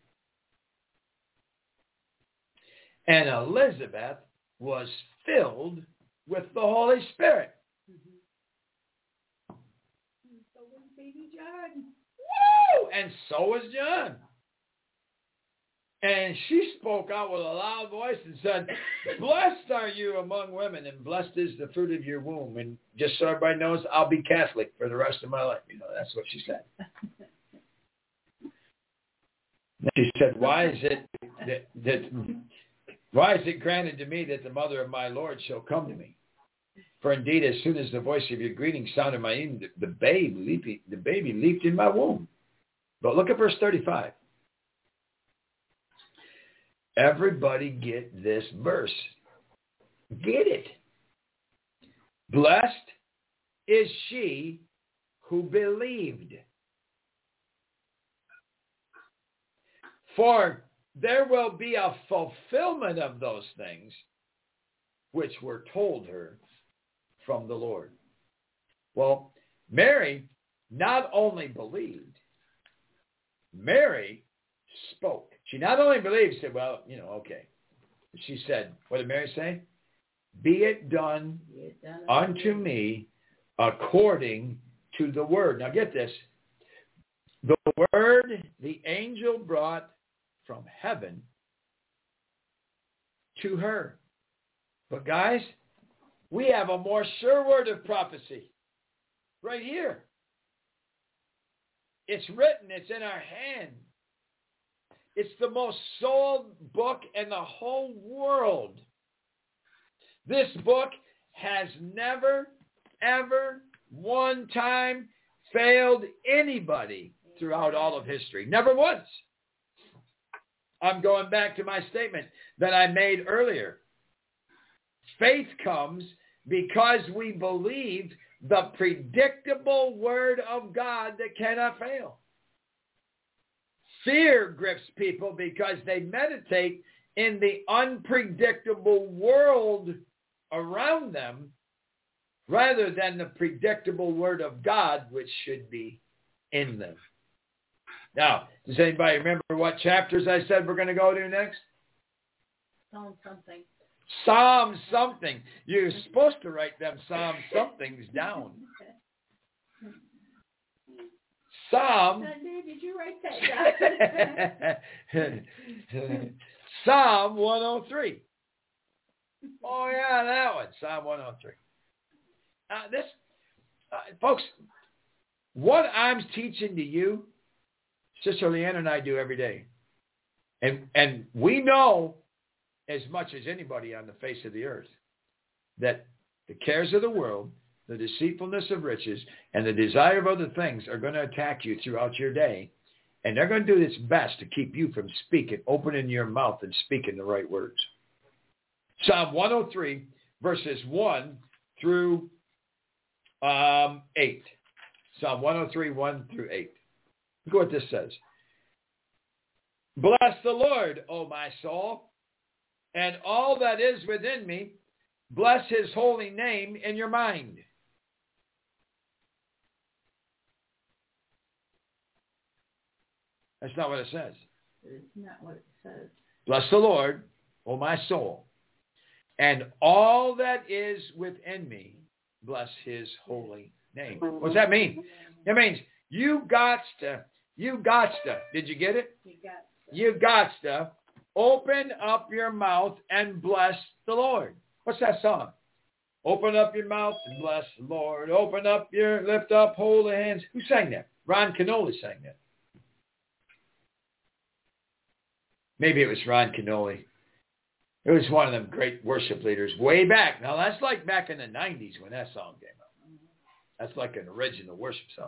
And Elizabeth was filled with the Holy Spirit. Mm-hmm. And so was baby John. Woo! And so was John. And she spoke out with a loud voice and said, blessed are you among women, and blessed is the fruit of your womb. And just so everybody knows, I'll be Catholic for the rest of my life. That's what she said. She said, why is it granted to me that the mother of my Lord shall come to me? For indeed, as soon as the voice of your greeting sounded in my ear, the baby leaped in my womb. But look at verse 35. Everybody get this verse. Get it. Blessed is she who believed. For there will be a fulfillment of those things which were told her from the Lord. Well, Mary not only believed, Mary spoke. She not only believed, she said, well, okay. She said, what did Mary say? Be it done unto me according to the word. Now get this. The word the angel brought from heaven to her. But guys, we have a more sure word of prophecy right here. It's written. It's in our hand. It's the most sold book in the whole world. This book has never, ever, one time failed anybody throughout all of history. Never once. I'm going back to my statement that I made earlier. Faith comes because we believe the predictable word of God that cannot fail. Fear grips people because they meditate in the unpredictable world around them rather than the predictable word of God, which should be in them. Now, does anybody remember what chapters I said we're going to go to next? Psalm something. Psalm something. You're supposed to write them Psalm somethings down. Psalm. Did you write that down? Psalm 103. Oh, yeah, that one. Psalm 103. Folks, what I'm teaching to you, Sister Leanne and I do every day. And we know as much as anybody on the face of the earth that the cares of the world, the deceitfulness of riches, and the desire of other things are going to attack you throughout your day. And they're going to do its best to keep you from speaking, opening your mouth and speaking the right words. Psalm 103, verses 1 through 8. Psalm 103, 1 through 8. Look what this says. Bless the Lord, O my soul, and all that is within me. Bless his holy name in your mind. That's not what it says. It's not what it says. Bless the Lord, O my soul, and all that is within me. Bless his holy name. What's that mean? It means you got to, did you get it? You got to open up your mouth and bless the Lord. What's that song? Open up your mouth and bless the Lord. Lift up holy hands. Who sang that? Ron Canoli sang that. Maybe it was Ron Canoli. It was one of them great worship leaders way back. Now, that's like back in the 90s when that song came out. That's like an original worship song.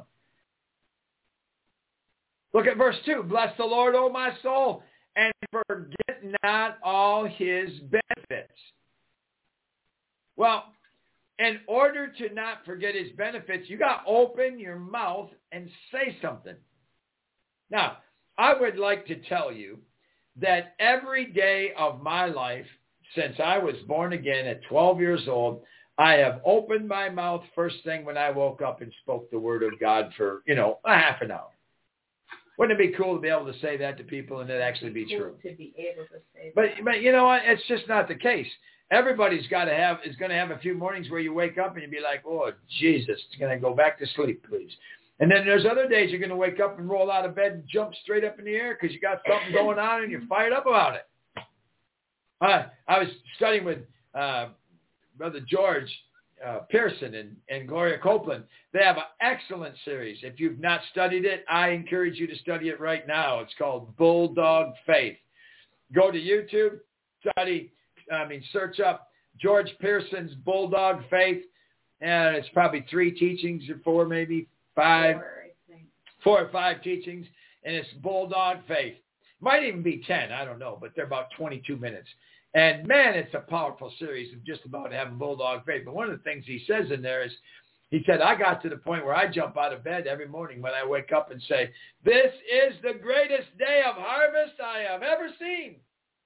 Look at verse 2. Bless the Lord, O my soul, and forget not all his benefits. Well, in order to not forget his benefits, you got to open your mouth and say something. Now, I would like to tell you that every day of my life, since I was born again at 12 years old, I have opened my mouth first thing when I woke up and spoke the word of God for, a half an hour. Wouldn't it be cool to be able to say that to people and it actually be true? To be able to say but that. But you know what? It's just not the case. Everybody's is going to have a few mornings where you wake up and you be like, oh, Jesus, it's going to go back to sleep, please. And then there's other days you're going to wake up and roll out of bed and jump straight up in the air because you got something going on and you're fired up about it. I was studying with Brother George Pearson and Gloria Copeland. They have an excellent series. If you've not studied it, I encourage you to study it right now. It's called Bulldog Faith. Go to YouTube, search up George Pearson's Bulldog Faith, and it's probably 3 teachings or 4, maybe 5, 4 or 5 teachings, and it's Bulldog Faith. Might even be 10, I don't know, but they're about 22 minutes. And man, it's a powerful series of just about having bulldog faith. But one of the things he says in there is, he said, I got to the point where I jump out of bed every morning when I wake up and say, this is the greatest day of harvest I have ever seen.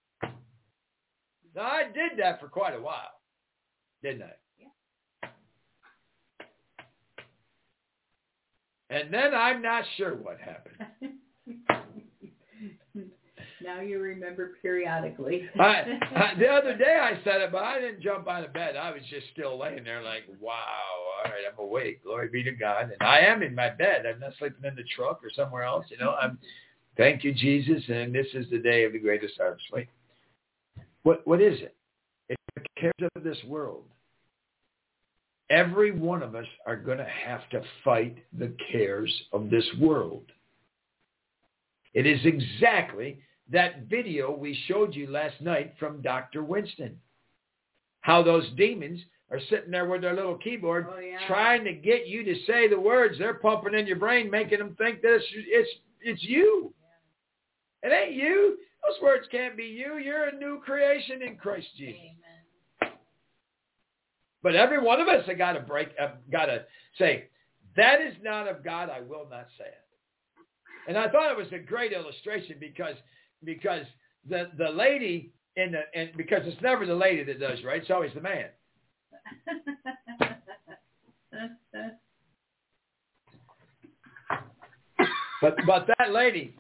Now, I did that for quite a while, didn't I? Yeah. And then I'm not sure what happened. Now you remember periodically. The other day I said it, but I didn't jump out of bed. I was just still laying there like, wow, all right, I'm awake. Glory be to God. And I am in my bed. I'm not sleeping in the truck or somewhere else. Thank you, Jesus, and this is the day of the greatest harvest. Wait, what is it? It's the cares of this world. Every one of us are going to have to fight the cares of this world. It is exactly that video we showed you last night from Dr. Winston. How those demons are sitting there with their little keyboard trying to get you to say the words. They're pumping in your brain, making them think that it's you. It ain't you. Those words can't be you. You're a new creation in Christ Jesus. Amen. But every one of us have got to say, that is not of God. I will not say it. And I thought it was a great illustration because the lady and because it's never the lady that does right, it's always the man. but that lady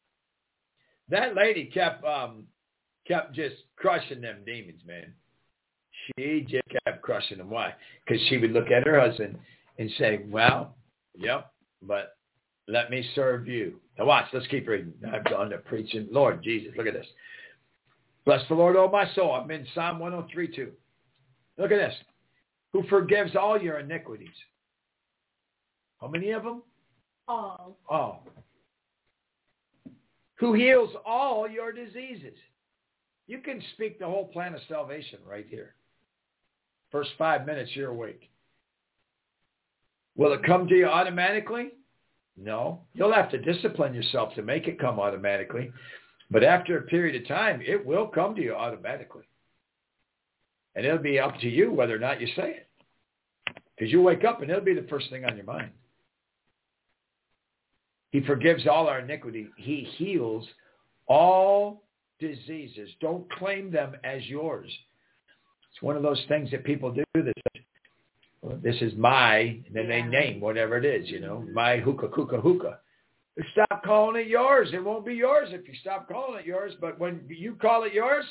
kept just crushing them demons, man. She just kept crushing them. Why? Because she would look at her husband and say, well, yep, but let me serve you. Now watch, let's keep reading. I've gone to preaching. Lord Jesus, look at this. Bless the Lord, oh my soul. I'm in Psalm 103:2. Look at this. Who forgives all your iniquities. How many of them? All. Who heals all your diseases. You can speak the whole plan of salvation right here. First 5 minutes, you're awake. Will it come to you automatically? No. You'll have to discipline yourself to make it come automatically. But after a period of time, it will come to you automatically. And it'll be up to you whether or not you say it. Because you wake up and it'll be the first thing on your mind. He forgives all our iniquity. He heals all diseases. Don't claim them as yours. It's one of those things that people do that well, this is my, and then they name whatever it is, my hookah. Stop calling it yours. It won't be yours if you stop calling it yours. But when you call it yours,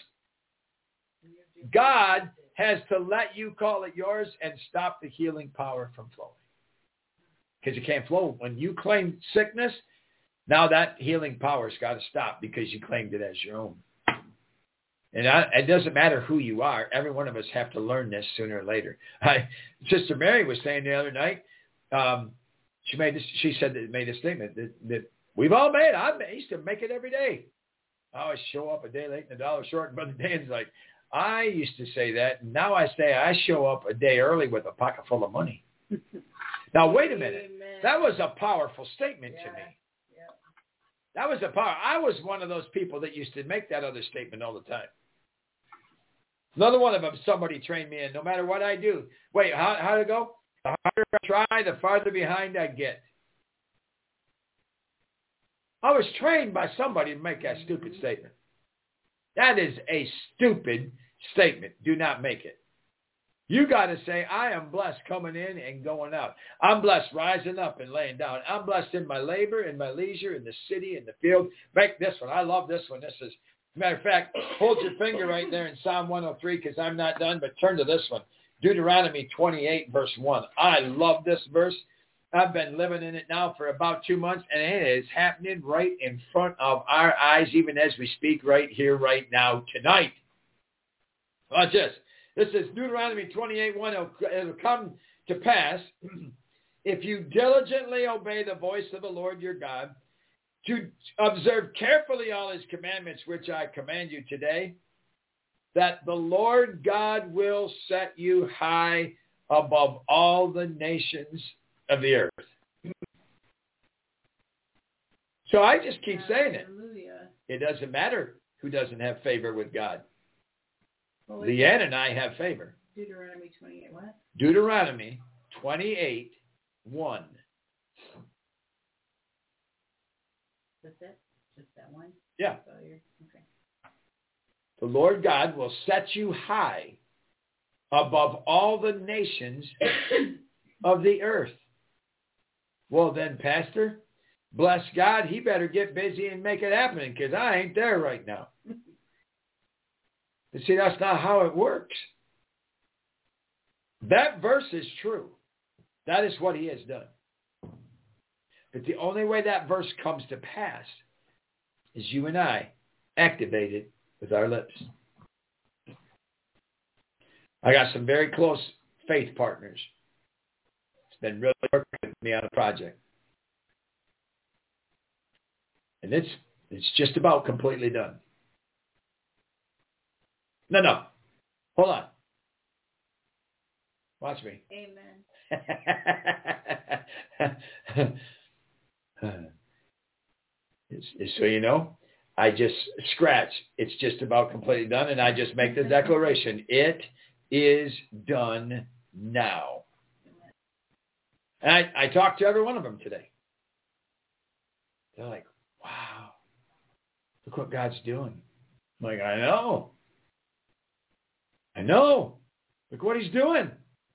God has to let you call it yours and stop the healing power from flowing. Because it can't flow. When you claim sickness, now that healing power's got to stop because you claimed it as your own. And it doesn't matter who you are. Every one of us have to learn this sooner or later. Sister Mary was saying the other night, she said that made a statement that we've all made. I used to make it every day. I always show up a day late and $1 short. And Brother Dan's like, I used to say that. Now I say I show up a day early with a pocket full of money. Now, wait a minute. Amen. That was a powerful statement to me. Yeah. That was I was one of those people that used to make that other statement all the time. Another one of them, somebody trained me in, no matter what I do. Wait, how did it go? The harder I try, the farther behind I get. I was trained by somebody to make that stupid statement. That is a stupid statement. Do not make it. You got to say, I am blessed coming in and going out. I'm blessed rising up and laying down. I'm blessed in my labor, in my leisure, in the city, in the field. Make this one. I love this one. This is, matter of fact, hold your finger right there in Psalm 103 because I'm not done, but turn to this one. Deuteronomy 28, verse 1. I love this verse. I've been living in it now for about 2 months, and it is happening right in front of our eyes, even as we speak right here, right now, tonight. Watch this. This is Deuteronomy 28:1. It'll come to pass if you diligently obey the voice of the Lord your God, to observe carefully all his commandments, which I command you today, that the Lord God will set you high above all the nations of the earth. So I just keep saying it. It doesn't matter who doesn't have favor with God. Well, Leanne and I have favor. Deuteronomy 28, what? Deuteronomy 28:1. That's it? Just that one? Yeah. Okay. The Lord God will set you high above all the nations of the earth. Well then, Pastor, bless God, he better get busy and make it happen because I ain't there right now. You see, that's not how it works. That verse is true. That is what he has done. But the only way that verse comes to pass is you and I activate it with our lips. I got some very close faith partners. It's been really working with me on a project. And It's just about completely done. No. Hold on. Watch me. Amen. So you know, I just scratch. It's just about completely done, and I just make the declaration. It is done now. And I talked to every one of them today. They're like, wow, look what God's doing. I'm like, I know. Look what he's doing.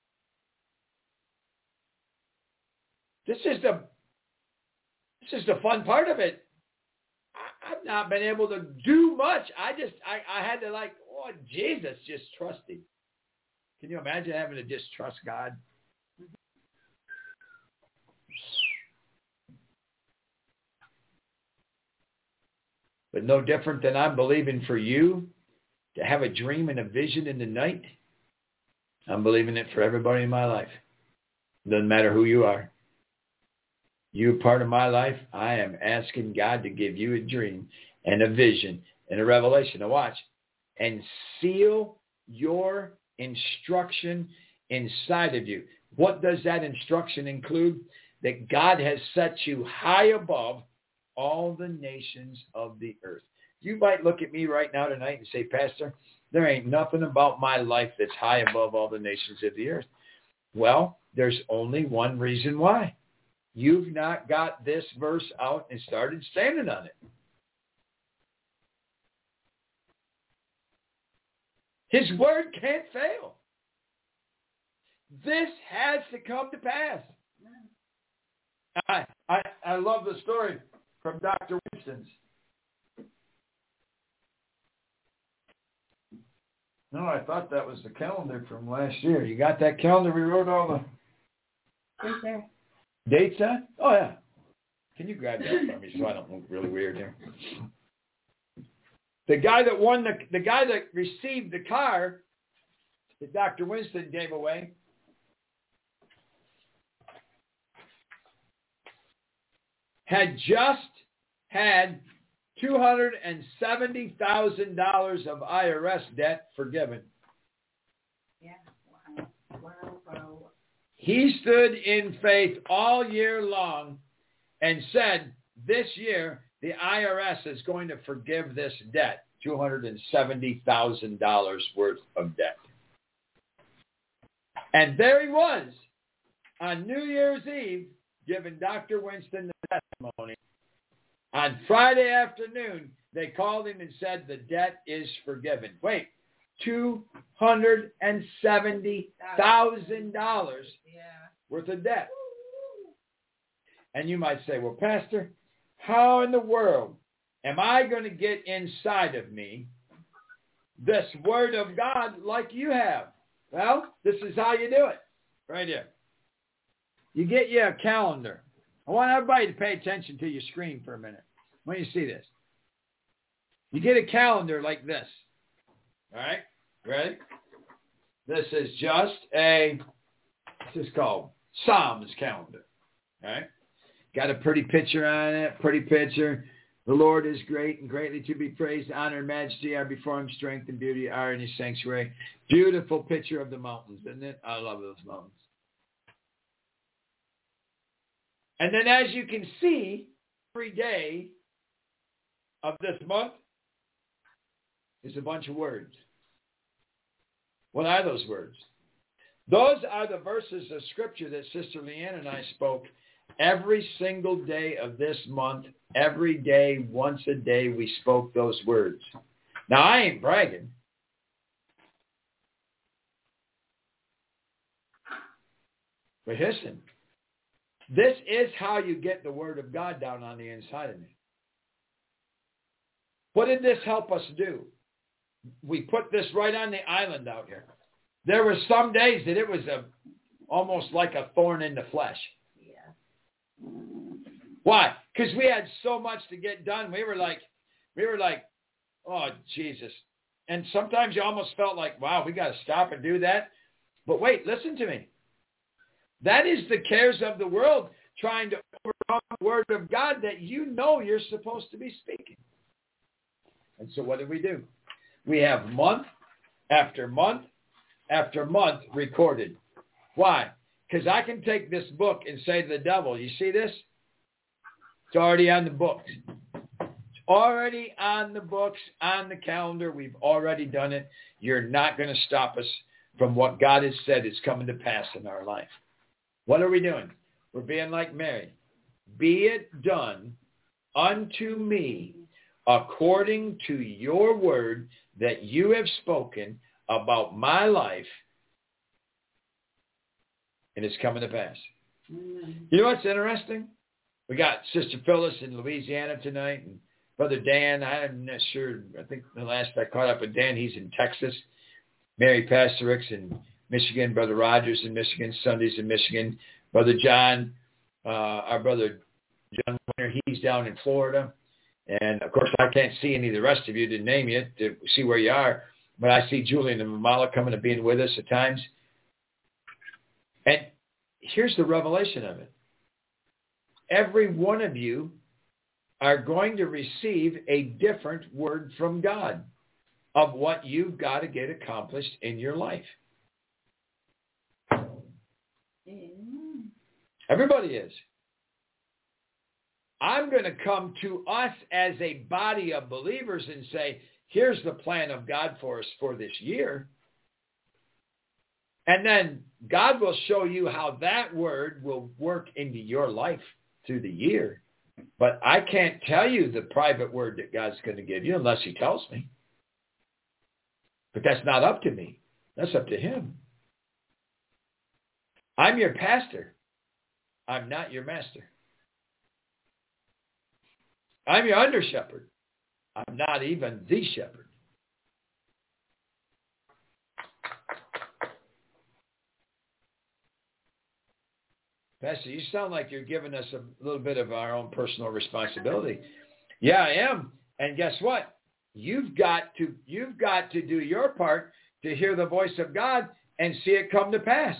This is the fun part of it. I've not been able to do much. I had to like, oh, Jesus, just trust him. Can you imagine having to just trust God? But no different than I'm believing for you to have a dream and a vision in the night. I'm believing it for everybody in my life. Doesn't matter who you are. You're part of my life. I am asking God to give you a dream and a vision and a revelation. Now watch. And seal your instruction inside of you. What does that instruction include? That God has set you high above all the nations of the earth. You might look at me right now tonight and say, Pastor, there ain't nothing about my life that's high above all the nations of the earth. Well, there's only one reason why. You've not got this verse out and started standing on it. His word can't fail. This has to come to pass. I love the story from Dr. Winston's. No, I thought that was the calendar from last year. You got that calendar? We wrote all the Right there. dates on? Oh, yeah. Can you grab that for me so I don't look really weird here? The guy that won the guy that received the car that Dr. Winston gave away had just had $270,000 of IRS debt forgiven. Yeah. Wow. He stood in faith all year long and said, this year, the IRS is going to forgive this debt, $270,000 worth of debt. And there he was on New Year's Eve giving Dr. Winston the testimony. On Friday afternoon, they called him and said the debt is forgiven. Wait, $270,000 worth of debt. And you might say, well, Pastor, how in the world am I going to get inside of me this word of God like you have? Well, this is how you do it. Right here. You get you a calendar. I want everybody to pay attention to your screen for a minute when you see this. You get a calendar like this. All right? Ready? This is just this is called Psalms calendar. All right? Got a pretty picture on it, pretty picture. The Lord is great and greatly to be praised. Honor and majesty are before him. Strength and beauty are in his sanctuary. Beautiful picture of the mountains, isn't it? I love those mountains. And then as you can see, every day of this month is a bunch of words. What are those words? Those are the verses of Scripture that Sister Leanne and I spoke every single day of this month. Every day, once a day, we spoke those words. Now, I ain't bragging. But listen, this is how you get the Word of God down on the inside of me. What did this help us do? We put this right on the island out here. There were some days that it was almost like a thorn in the flesh. Yeah. Why? Because we had so much to get done. We were like, oh, Jesus. And sometimes you almost felt like, wow, we got to stop and do that. But wait, listen to me. That is the cares of the world trying to from the Word of God that you know you're supposed to be speaking. And so what do? We have month after month after month recorded. Why? Because I can take this book and say to the devil, you see this? It's already on the books. It's already on the books, on the calendar. We've already done it. You're not going to stop us from what God has said is coming to pass in our life. What are we doing? We're being like Mary. Be it done unto me according to your word that you have spoken about my life, and it's coming to pass. You know what's interesting? We got Sister Phyllis in Louisiana tonight, and Brother Dan, I'm not sure, I think the last I caught up with Dan, he's in Texas. Mary Pastorix in Michigan, Brother Rogers in Michigan, Sundays in Michigan. Brother John, our brother John Winter, he's down in Florida. And, of course, I can't see any of the rest of you to name you to see where you are. But I see Julian and Mamala coming and being with us at times. And here's the revelation of it. Every one of you are going to receive a different word from God of what you've got to get accomplished in your life. Everybody is. I'm going to come to us as a body of believers and say, here's the plan of God for us for this year. And then God will show you how that word will work into your life through the year. But I can't tell you the private word that God's going to give you unless he tells me. But that's not up to me. That's up to him. I'm your pastor. I'm not your master. I'm your under shepherd. I'm not even the shepherd. Pastor, you sound like you're giving us a little bit of our own personal responsibility. Yeah, I am. And guess what? You've got to do your part to hear the voice of God and see it come to pass.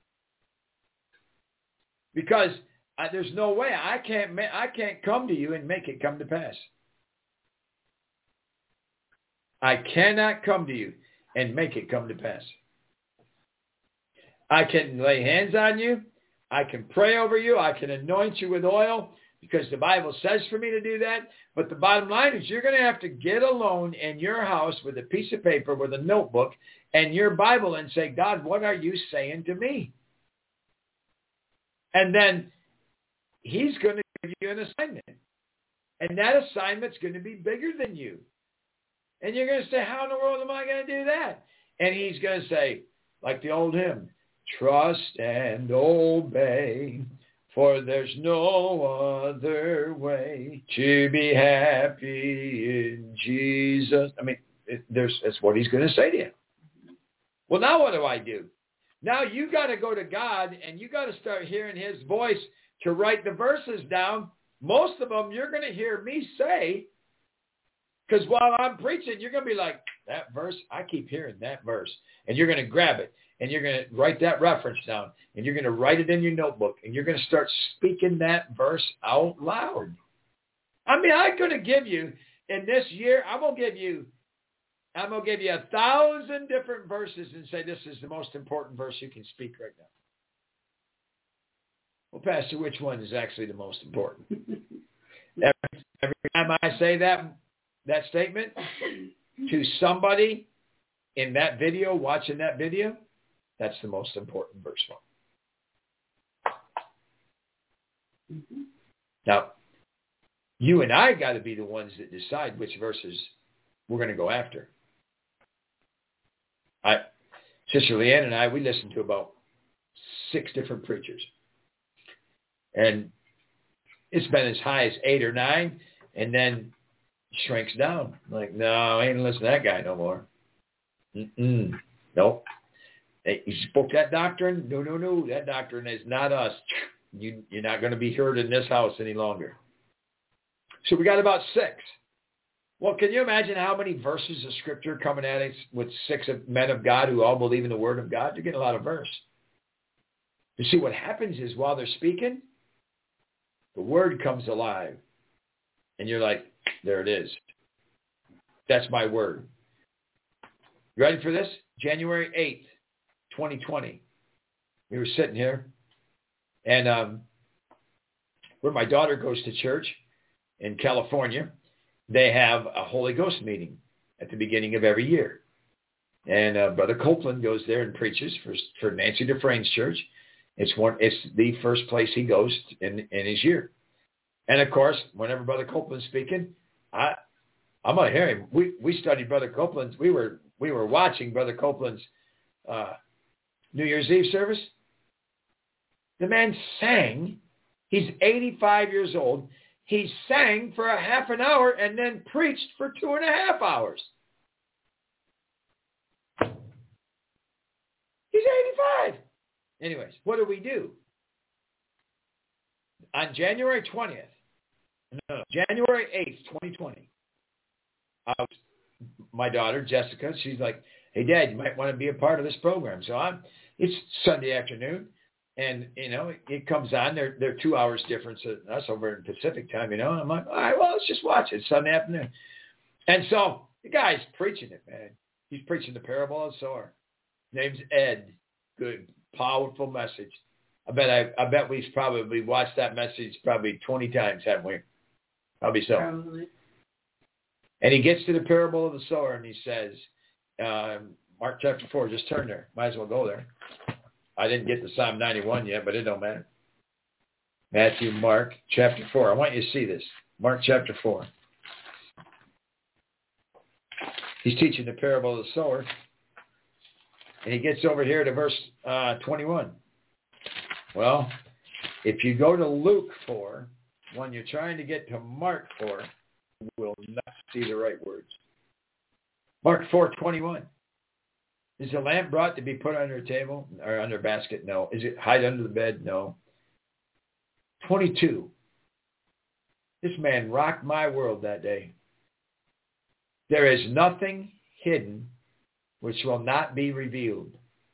Because there's no way I can't come to you and make it come to pass. I cannot come to you and make it come to pass. I can lay hands on you. I can pray over you. I can anoint you with oil because the Bible says for me to do that. But the bottom line is you're going to have to get alone in your house with a piece of paper, with a notebook, and your Bible and say, God, what are you saying to me? And then he's going to give you an assignment. And that assignment's going to be bigger than you. And you're going to say, how in the world am I going to do that? And he's going to say, like the old hymn, trust and obey, for there's no other way to be happy in Jesus. I mean, that's what he's going to say to you. Well, now what do? Now you got to go to God and you got to start hearing his voice to write the verses down. Most of them you're going to hear me say, because while I'm preaching, you're going to be like, that verse, I keep hearing that verse. And you're going to grab it, and you're going to write that reference down, and you're going to write it in your notebook, and you're going to start speaking that verse out loud. I mean, I'm going to give you, in this year, I'm going to give you 1,000 different verses and say this is the most important verse you can speak right now. Well, Pastor, which one is actually the most important? Every time I say that statement to somebody in that video, watching that video, that's the most important verse one. Mm-hmm. Now, you and I got to be the ones that decide which verses we're going to go after. Sister Leanne and I, we listened to about 6 different preachers. And it's been as high as 8 or 9, and then shrinks down. Like, no, I ain't listening to that guy no more. Nope. Hey, you spoke that doctrine? No. That doctrine is not us. You're not going to be heard in this house any longer. So we got about 6. Well, can you imagine how many verses of Scripture coming at us with 6 men of God who all believe in the Word of God? You're getting a lot of verse. You see, what happens is while they're speaking, the word comes alive. And you're like, there it is. That's my word. You ready for this? January 8th, 2020. We were sitting here, and where my daughter goes to church in California, they have a Holy Ghost meeting at the beginning of every year. And Brother Copeland goes there and preaches for Nancy Dufresne's church. It's the first place he goes in his year. And of course, whenever Brother Copeland's speaking, I'm going to hear him. We studied Brother Copeland's. We were watching Brother Copeland's New Year's Eve service. The man sang. He's 85 years old. He sang for a half an hour and then preached for 2.5 hours. He's 85. Anyways, what do? On January 8th, 2020, my daughter, Jessica, she's like, hey, Dad, you might want to be a part of this program. So it's Sunday afternoon, and, it comes on. They're 2 hours difference than us over in Pacific time, And I'm like, all right, well, let's just watch it. It's Sunday afternoon. And so the guy's preaching it, man. He's preaching the parable of the sower. Name's Ed. Good, powerful message. I bet we've probably watched that message probably 20 times, haven't we? Probably so. Probably. And he gets to the parable of the sower, and he says, Mark chapter 4, just turn there. Might as well go there. I didn't get to Psalm 91 yet, but it don't matter. Matthew, Mark chapter 4. I want you to see this. Mark chapter 4. He's teaching the parable of the sower. And he gets over here to verse 21. Well, if you go to Luke 4, when you're trying to get to Mark 4, you will not see the right words. Mark 4:21. Is the lamp brought to be put under a table or under a basket? No. Is it hide under the bed? No. 22. This man rocked my world that day. There is nothing hidden which will not be revealed,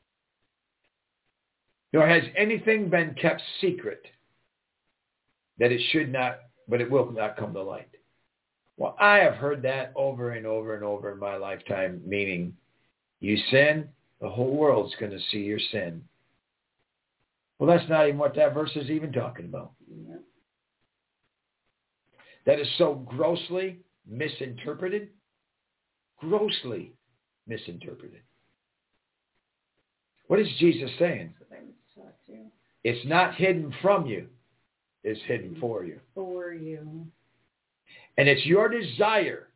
nor has anything been kept secret that it should not, but it will not come to light. Well, I have heard that over and over and over in my lifetime, meaning you sin, the whole world's going to see your sin. Well, that's not even what that verse is even talking about. Yeah. That is so grossly misinterpreted. Grossly misinterpreted. What is Jesus saying? It's not hidden from you. It's hidden for you. For you. And it's your desire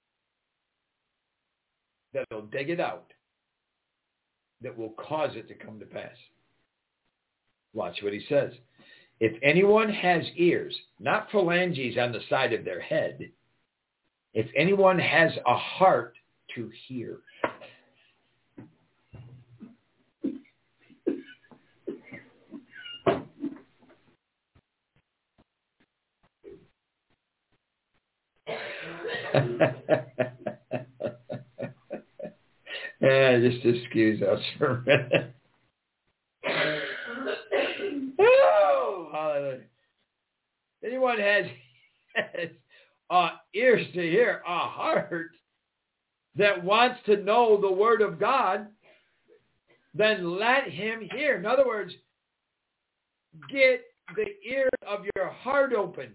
that will dig it out, that will cause it to come to pass. Watch what he says. If anyone has ears, not phalanges on the side of their head, if anyone has a heart to hear. Just excuse us for a minute. Oh, hallelujah. Anyone has ears to hear, a heart that wants to know the word of God, then let him hear. In other words, get the ears of your heart open.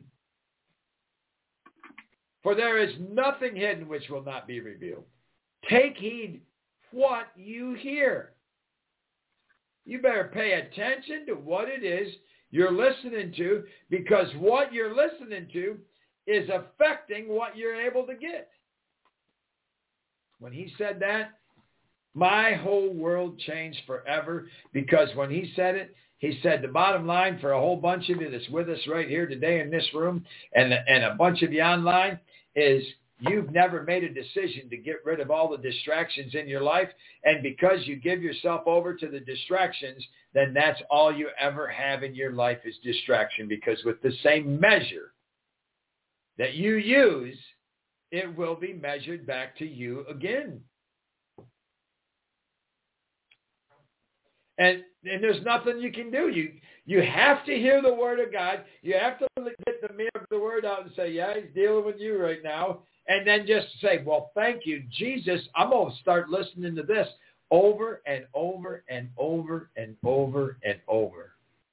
For there is nothing hidden which will not be revealed. Take heed what you hear. You better pay attention to what it is you're listening to, because what you're listening to is affecting what you're able to get. When he said that, my whole world changed forever, because when he said it, he said the bottom line for a whole bunch of you that's with us right here today in this room and a bunch of you online is you've never made a decision to get rid of all the distractions in your life. And because you give yourself over to the distractions, then that's all you ever have in your life is distraction. Because with the same measure that you use, it will be measured back to you again. And there's nothing you can do. You have to hear the word of God. You have to get the mirror of the word out and say, yeah, he's dealing with you right now. And then just say, well, thank you, Jesus. I'm going to start listening to this over and over and over and over and over.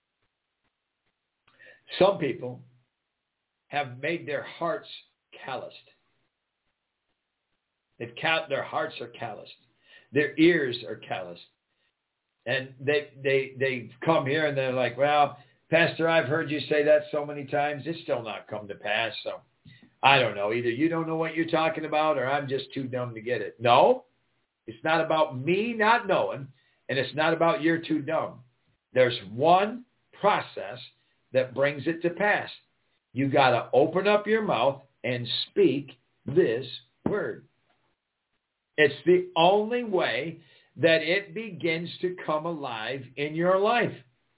Some people have made their hearts calloused. Their hearts are calloused. Their ears are calloused. And they come here and they're like, well, Pastor, I've heard you say that so many times. It's still not come to pass. So I don't know. Either you don't know what you're talking about or I'm just too dumb to get it. No, it's not about me not knowing, and it's not about you're too dumb. There's one process that brings it to pass. You got to open up your mouth and speak this word. It's the only way that it begins to come alive in your life.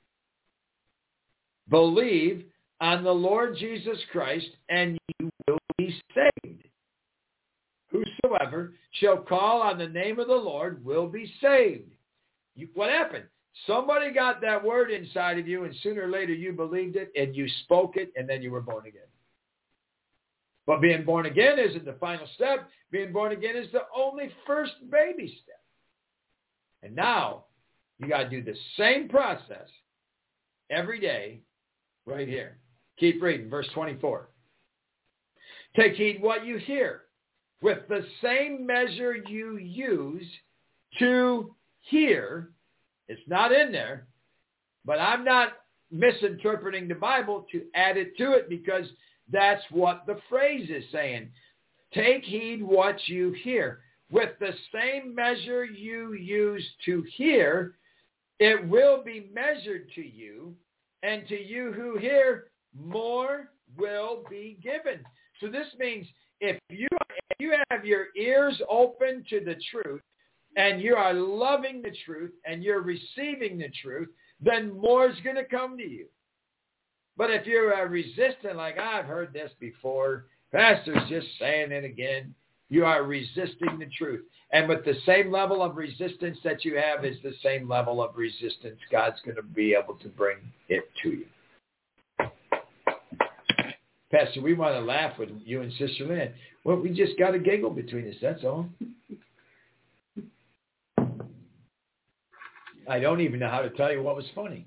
Believe on the Lord Jesus Christ, and you will be saved. Whosoever shall call on the name of the Lord will be saved. What happened? Somebody got that word inside of you, and sooner or later you believed it, and you spoke it, and then you were born again. But being born again isn't the final step. Being born again is the only first baby step. And now you got to do the same process every day right here. Keep reading, verse 24. Take heed what you hear. With the same measure you use to hear, it's not in there, but I'm not misinterpreting the Bible to add it to it because that's what the phrase is saying. Take heed what you hear. With the same measure you use to hear, it will be measured to you, and to you who hear, more will be given. So this means if you have your ears open to the truth, and you are loving the truth, and you're receiving the truth, then more is going to come to you. But if you're resistant, like I've heard this before, Pastor's just saying it again, you are resisting the truth. And with the same level of resistance that you have is the same level of resistance God's going to be able to bring it to you. Pastor, we want to laugh with you and Sister Lynn. Well, we just got a giggle between us, that's all. I don't even know how to tell you what was funny.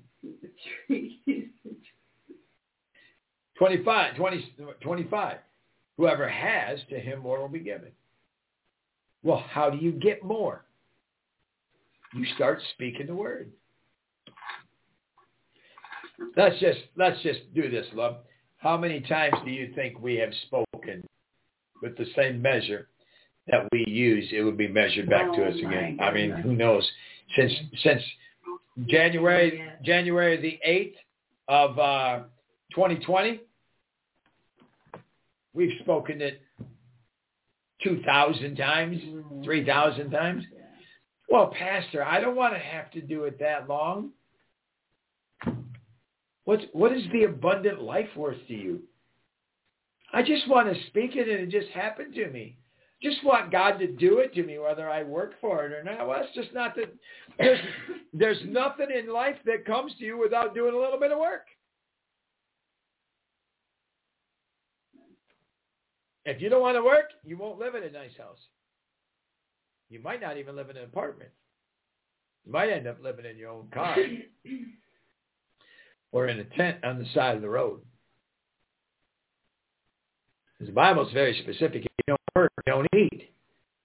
25. Whoever has, to him more will be given. Well, how do you get more? You start speaking the word. Let's just do this, love. How many times do you think we have spoken with the same measure that we use? It would be measured back to us again. I mean, who knows? Since January the 8th of 2020, we've spoken it 2,000 times, 3,000 times. Well, Pastor, I don't want to have to do it that long. What is the abundant life worth to you? I just want to speak it and it just happened to me. Just want God to do it to me, whether I work for it or not. Well, it's just not that. There's nothing in life that comes to you without doing a little bit of work. If you don't want to work, you won't live in a nice house. You might not even live in an apartment. You might end up living in your own car or in a tent on the side of the road. Because the Bible is very specific. If you don't work, you don't eat.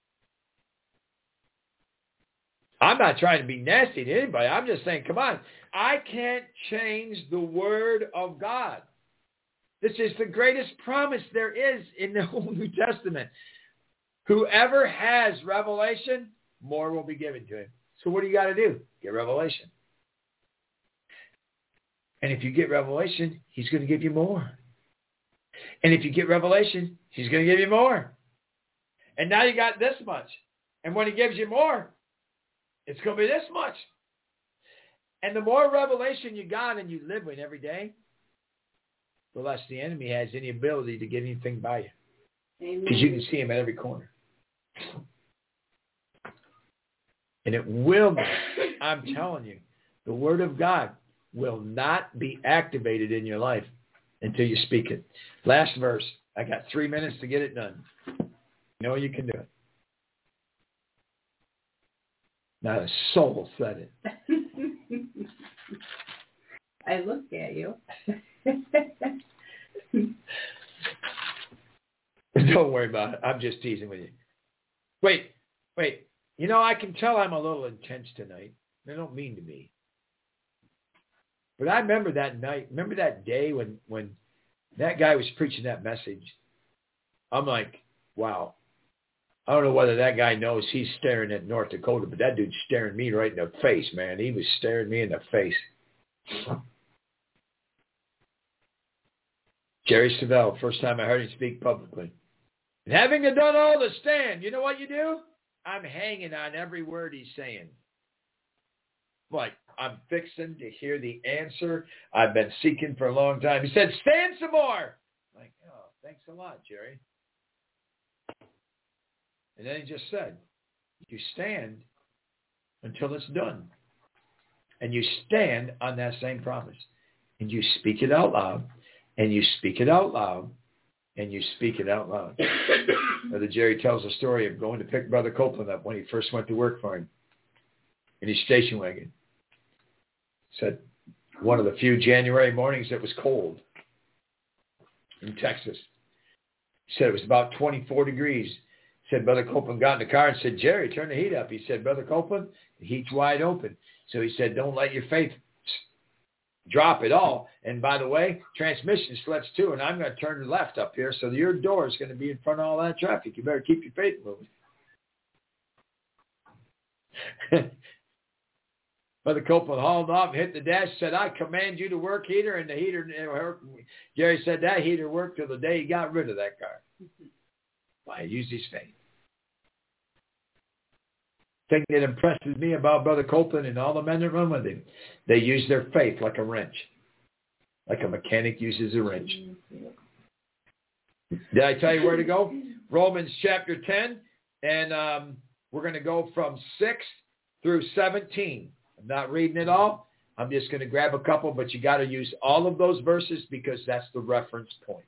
I'm not trying to be nasty to anybody. I'm just saying, come on. I can't change the word of God. This is the greatest promise there is in the whole New Testament. Whoever has revelation, more will be given to him. So what do you got to do? Get revelation. And if you get revelation, he's going to give you more. And if you get revelation, he's going to give you more. And now you got this much. And when he gives you more, it's going to be this much. And the more revelation you got and you live with every day, the less the enemy has any ability to get anything by you. Because you can see him at every corner. And it will not, I'm telling you, The Word of God will not be activated in your life until you speak it. Last verse. I got 3 minutes to get it done. You know you can do it. Not a soul said it. I looked at you. Don't worry about it. I'm just teasing with you. Wait. You know, I can tell I'm a little intense tonight. They don't mean to be. But I remember that night. Remember that day when that guy was preaching that message? I'm like, wow. I don't know whether that guy knows he's staring at North Dakota, but that dude's staring me right in the face, man. He was staring me in the face. Jerry Savelle, first time I heard him speak publicly. And having done all to stand, you know what you do? I'm hanging on every word he's saying. Like, I'm fixing to hear the answer I've been seeking for a long time. He said, stand some more. I'm like, oh, thanks a lot, Jerry. And then he just said, you stand until it's done. And you stand on that same promise. And you speak it out loud. And you speak it out loud. And you speak it out loud. Brother Jerry tells a story of going to pick Brother Copeland up when he first went to work for him in his station wagon. Said one of the few January mornings that was cold in Texas. He said it was about 24 degrees. Said Brother Copeland got in the car and said, Jerry, turn the heat up. He said, Brother Copeland, the heat's wide open. So he said, don't let your faith drop at all. And by the way, transmission slips too, and I'm going to turn left up here, so your door is going to be in front of all that traffic. You better keep your faith moving. Brother Copeland hauled off, hit the dash, said, I command you to work heater, and the heater, Jerry said that heater worked till the day he got rid of that car. Why? He used his faith. Thing that impresses me about Brother Copeland and all the men that run with him, they use their faith like a wrench, like a mechanic uses a wrench. Did I tell you where to go? Romans chapter 10, and we're going to go from 6 through 17. I'm not reading it all. I'm just going to grab a couple, but you got to use all of those verses because that's the reference point.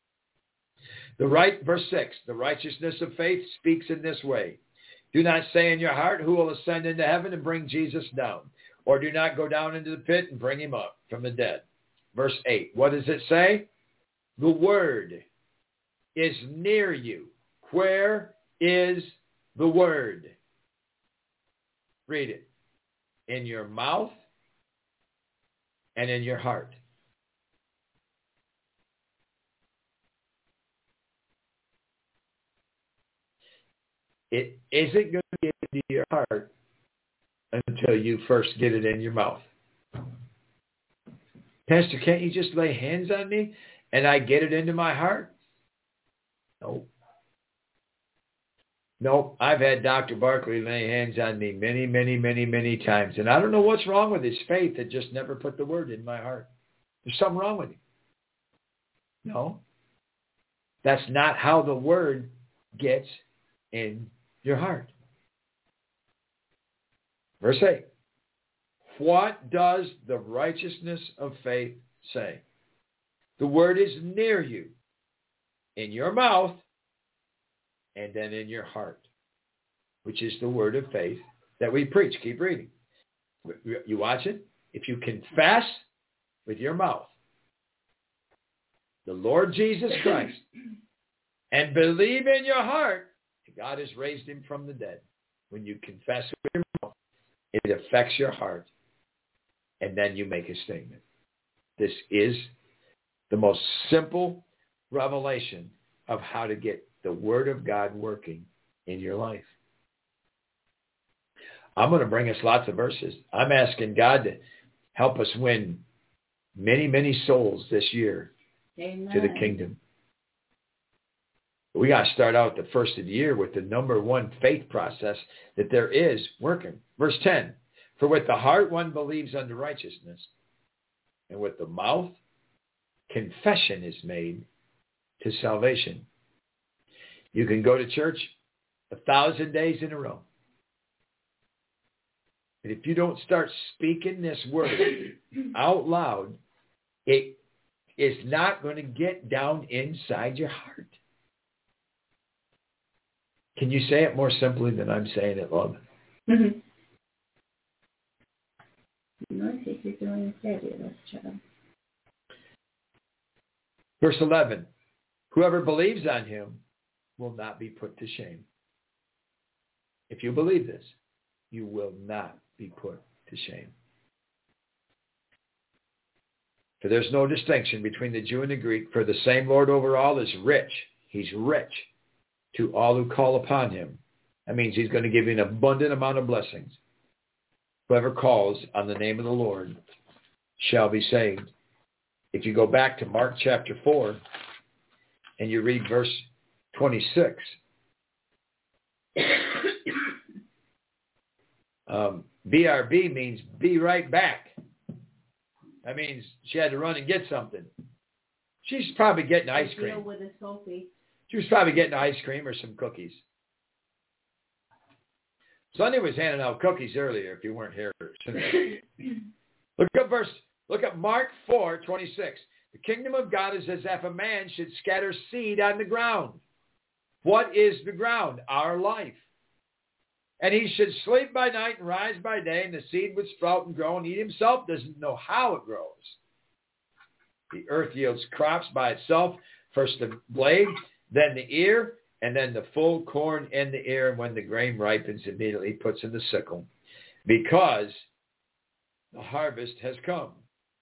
Verse 6, the righteousness of faith speaks in this way. Do not say in your heart, who will ascend into heaven and bring Jesus down? Or do not go down into the pit and bring him up from the dead. Verse 8, what does it say? The word is near you. Where is the word? Read it. In your mouth and in your heart. It isn't going to get into your heart until you first get it in your mouth. Pastor, can't you just lay hands on me and I get it into my heart? Nope. I've had Dr. Barkley lay hands on me many, many, many, many times. And I don't know what's wrong with his faith that just never put the word in my heart. There's something wrong with him. No. That's not how the word gets in your heart. Verse 8. What does the righteousness of faith say? The word is near you, in your mouth, and then in your heart, which is the word of faith that we preach. Keep reading. You watch it? If you confess with your mouth the Lord Jesus Christ and believe in your heart, God has raised him from the dead. When you confess with your mouth, it affects your heart, and then you make a statement. This is the most simple revelation of how to get the Word of God working in your life. I'm going to bring us lots of verses. I'm asking God to help us win many, many souls this year. Amen. To the kingdom. We got to start out the first of the year with the number one faith process that there is working. Verse 10, for with the heart one believes unto righteousness, and with the mouth confession is made to salvation. You can go to church 1,000 days in a row. And if you don't start speaking this word out loud, it is not going to get down inside your heart. Can you say it more simply than I'm saying it, love? Mm-hmm. I think you're doing a fabulous job. Verse 11, whoever believes on him will not be put to shame. If you believe this, you will not be put to shame. For there's no distinction between the Jew and the Greek, for the same Lord over all is rich. He's rich to all who call upon him. That means he's going to give you an abundant amount of blessings. Whoever calls on the name of the Lord shall be saved. If you go back to Mark chapter 4 and you read verse 26, BRB means be right back. That means she had to run and get something. She's probably getting ice cream. Deal with a Sophie. She was probably getting ice cream or some cookies. Sunday was handing out cookies earlier if you weren't here. Look at Mark 4:26. The kingdom of God is as if a man should scatter seed on the ground. What is the ground? Our life. And he should sleep by night and rise by day, and the seed would sprout and grow, and he himself doesn't know how it grows. The earth yields crops by itself, first the blade, then the ear, and then the full corn in the ear. And when the grain ripens, immediately he puts in the sickle, because the harvest has come.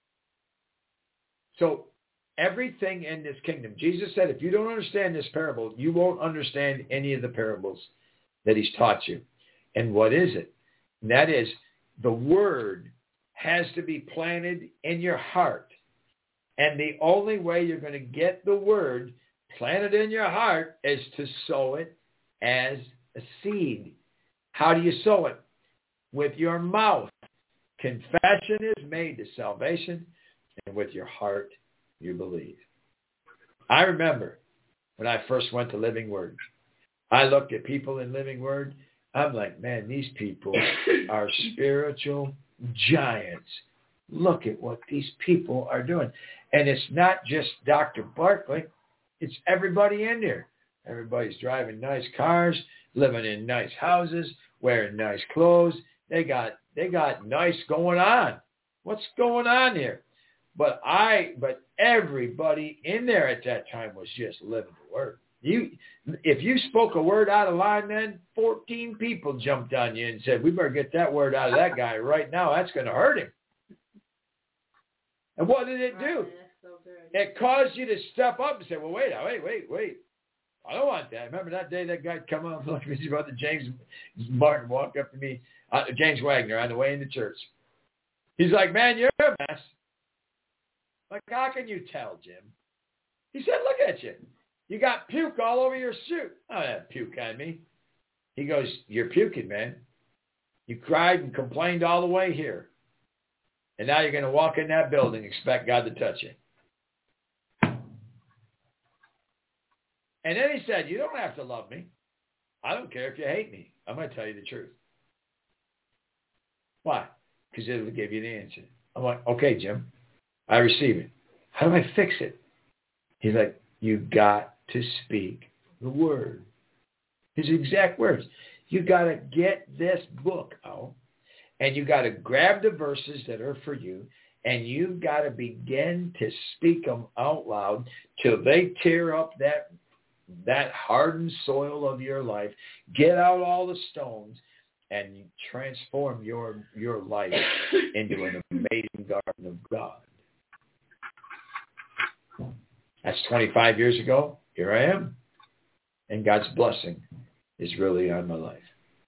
So everything in this kingdom, Jesus said, if you don't understand this parable, you won't understand any of the parables that he's taught you. And what is it? And that is, the word has to be planted in your heart. And the only way you're going to get the word planted in your heart is to sow it as a seed. How do you sow it? With your mouth. Confession is made to salvation, and with your heart you believe. I remember when I first went to Living Word, I looked at people in Living Word. I'm like, man, these people are spiritual giants. Look at what these people are doing. And it's not just Dr. Barkley. It's everybody in there. Everybody's driving nice cars, living in nice houses, wearing nice clothes. They got nice going on. What's going on here? But everybody in there at that time was just living the word. If you spoke a word out of line then, 14 people jumped on you and said, we better get that word out of that guy right now. That's going to hurt him. And what did it do? It caused you to step up and say, well, wait. I don't want that. Remember that day that guy come up and looked at his brother James Martin walked up to me, James Wagner, on the way into church. He's like, man, you're a mess. Like, how can you tell, Jim? He said, look at you. You got puke all over your suit. I don't have puke on me. He goes, you're puking, man. You cried and complained all the way here. And now you're going to walk in that building and expect God to touch you. And then he said, you don't have to love me. I don't care if you hate me. I'm going to tell you the truth. Why? Because it'll give you the answer. I'm like, okay, Jim, I receive it. How do I fix it? He's like, you got to speak the word. His exact words. You got to get this book out, and you got to grab the verses that are for you, and you got to begin to speak them out loud till they tear up that hardened soil of your life, get out all the stones, and you transform your life into an amazing garden of God. That's 25 years ago. Here I am. And God's blessing is really on my life.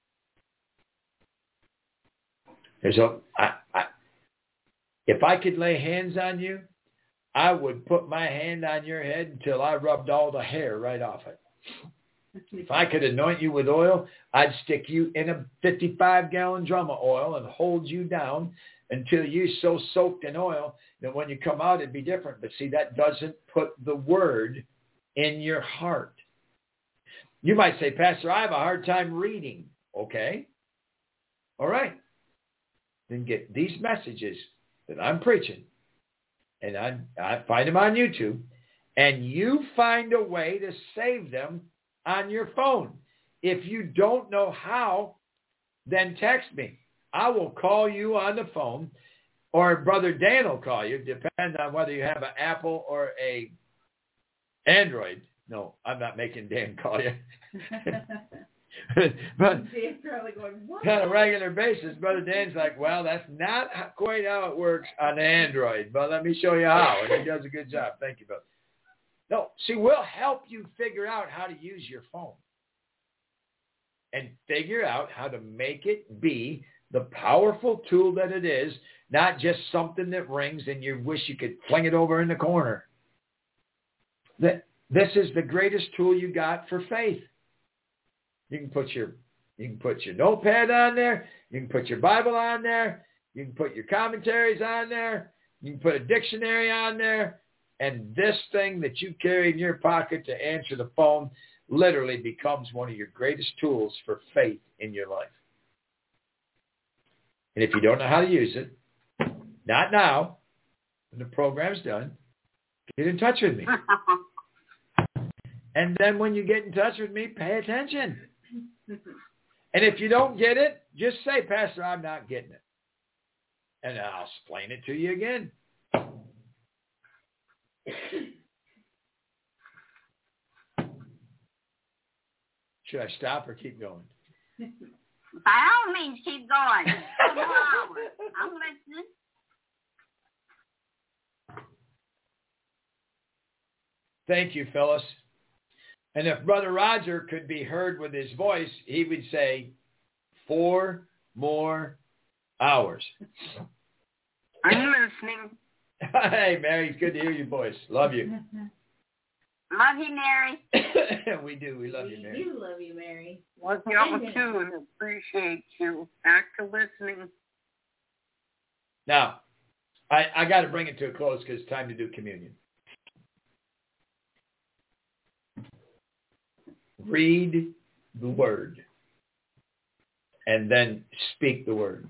If I could lay hands on you, I would put my hand on your head until I rubbed all the hair right off it. If I could anoint you with oil, I'd stick you in a 55-gallon drum of oil and hold you down until you're so soaked in oil that when you come out, it'd be different. But see, that doesn't put the word in your heart. You might say, Pastor, I have a hard time reading. Okay. All right. then get these messages that I'm preaching, and I find them on YouTube, and you find a way to save them on your phone. If you don't know how, then text me. I will call you on the phone, or Brother Dan will call you, depending on whether you have an Apple or a Android. No, I'm not making Dan call you. But Dan's probably going, what? on a regular basis, Brother Dan's like, well, that's not quite how it works on Android, but let me show you how. And he does a good job. Thank you, brother. No, see, we'll help you figure out how to use your phone and figure out how to make it be the powerful tool that it is, not just something that rings and you wish you could fling it over in the corner. This is the greatest tool you got for faith. You can put your notepad on there. You can put your Bible on there. You can put your commentaries on there. You can put a dictionary on there. And this thing that you carry in your pocket to answer the phone literally becomes one of your greatest tools for faith in your life. And if you don't know how to use it, not now, when the program's done, get in touch with me. And then when you get in touch with me, pay attention. And if you don't get it, just say, Pastor, I'm not getting it. And I'll explain it to you again. Should I stop or keep going? By all means, keep going. 2 more hours. I'm listening. Thank you, Phyllis. And if Brother Roger could be heard with his voice, he would say, 4 more hours. I'm listening. Hey, Mary, it's good to hear your voice. Love you. Love you, Mary. We do. We love you, Mary. We do love you, Mary. Love you too, and appreciate you. Back to listening. Now, I got to bring it to a close because it's time to do communion. Read the word and then speak the word.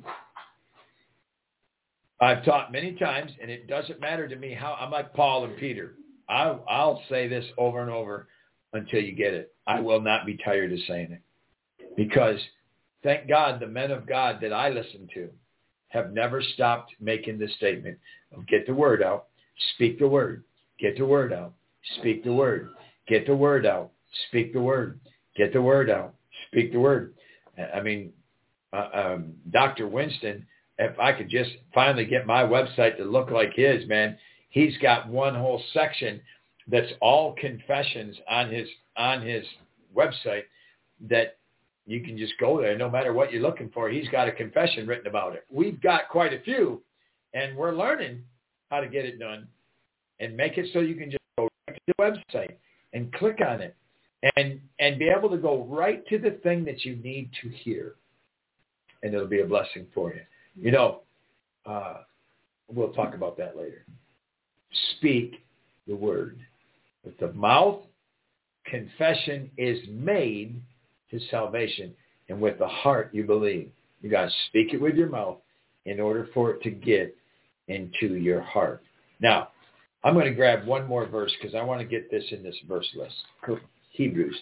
I've taught many times, and it doesn't matter to me how. I'm like Paul and Peter. I'll say this over and over until you get it. I will not be tired of saying it. Because thank God the men of God that I listen to have never stopped making the statement of get the word out, speak the word, get the word out, speak the word, get the word out, speak the word, get the word out, speak the word. I mean, Dr. Winston, if I could just finally get my website to look like his, man, he's got one whole section that's all confessions on his website that you can just go there. No matter what you're looking for, he's got a confession written about it. We've got quite a few, and we're learning how to get it done and make it so you can just go right to the website and click on it and be able to go right to the thing that you need to hear, and it'll be a blessing for you. You know, we'll talk about that later. Speak the word. With the mouth, confession is made to salvation. And with the heart, you believe. You got to speak it with your mouth in order for it to get into your heart. Now, I'm going to grab one more verse because I want to get this in this verse list. Hebrews.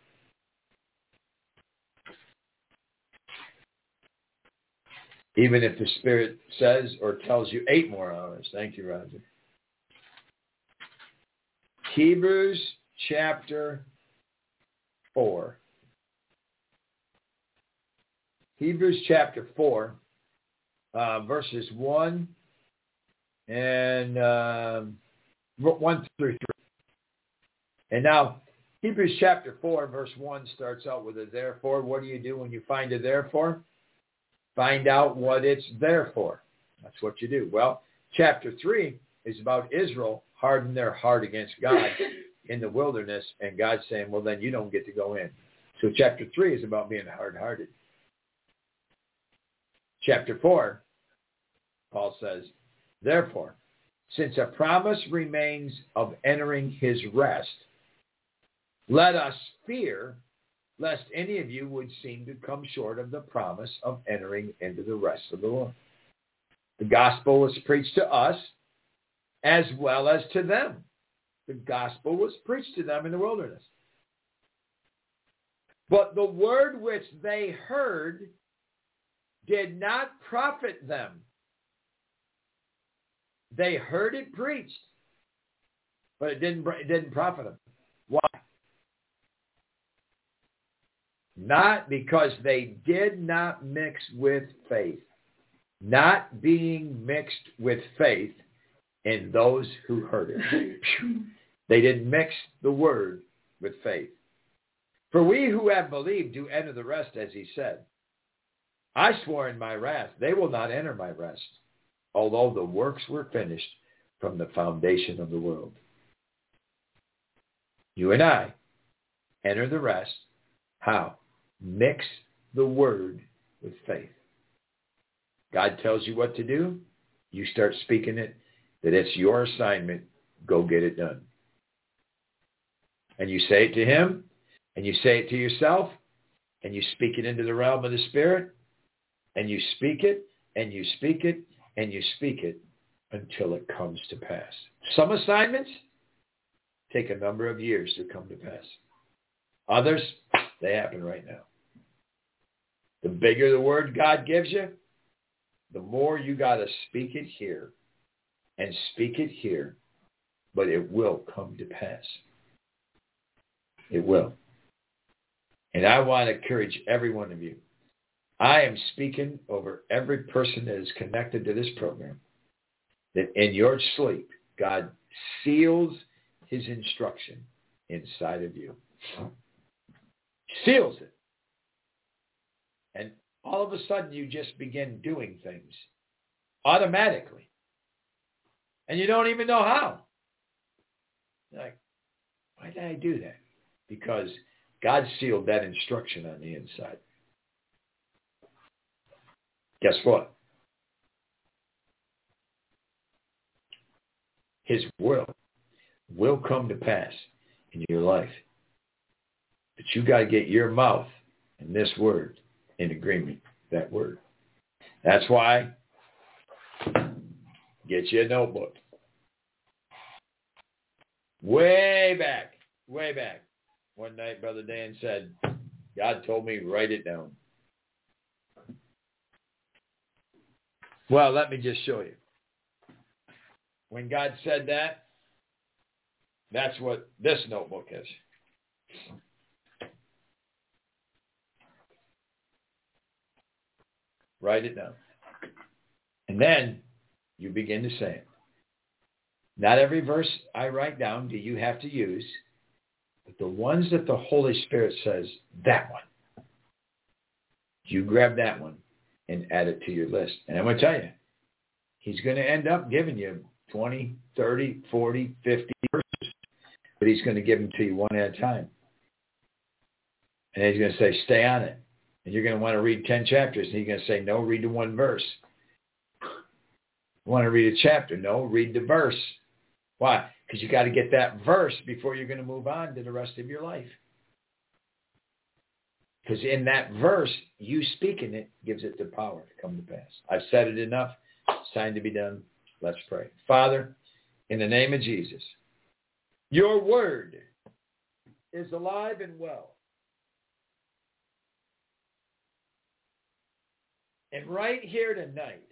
Even if the Spirit says or tells you 8 more hours. Thank you, Roger. Hebrews chapter 4. Hebrews chapter 4, verses 1 and 1 through 3. And now, Hebrews chapter 4, verse 1 starts out with a therefore. What do you do when you find a therefore? Find out what it's there for. That's what you do. Well, chapter 3 is about Israel hardening their heart against God in the wilderness, and God saying, well, then you don't get to go in. So chapter 3 is about being hard-hearted. Chapter 4, Paul says, therefore, since a promise remains of entering his rest, let us fear lest any of you would seem to come short of the promise of entering into the rest of the Lord. The gospel was preached to us as well as to them. The gospel was preached to them in the wilderness. But the word which they heard did not profit them. They heard it preached, but it didn't profit them. Why? Not because they did not mix with faith. Not being mixed with faith in those who heard it. They didn't mix the word with faith. For we who have believed do enter the rest, as he said. I swore in my wrath, they will not enter my rest, although the works were finished from the foundation of the world. You and I enter the rest. How? Mix the word with faith. God tells you what to do. You start speaking it, that it's your assignment. Go get it done. And you say it to him, and you say it to yourself, and you speak it into the realm of the Spirit, and you speak it, and you speak it, and you speak it until it comes to pass. Some assignments take a number of years to come to pass. Others, they happen right now. The bigger the word God gives you, the more you got to speak it here and speak it here, but it will come to pass. It will. And I want to encourage every one of you. I am speaking over every person that is connected to this program, that in your sleep, God seals his instruction inside of you. Seals it. And all of a sudden, you just begin doing things automatically. And you don't even know how. You're like, why did I do that? Because God sealed that instruction on the inside. Guess what? His will come to pass in your life. But you got to get your mouth and this word in agreement, that word. That's why get you a notebook. Way back, one night Brother Dan said, God told me, write it down. Well, let me just show you. When God said that, that's what this notebook is. Write it down. And then you begin to say it. Not every verse I write down do you have to use, but the ones that the Holy Spirit says, that one. You grab that one and add it to your list. And I'm going to tell you, he's going to end up giving you 20, 30, 40, 50 verses, but he's going to give them to you one at a time. And he's going to say, stay on it. And you're going to want to read 10 chapters. And he's going to say, no, read the one verse. You want to read a chapter? No, read the verse. Why? Because you got to get that verse before you're going to move on to the rest of your life. Because in that verse, you speaking it gives it the power to come to pass. I've said it enough. It's time to be done. Let's pray. Father, in the name of Jesus, your word is alive and well. And right here tonight,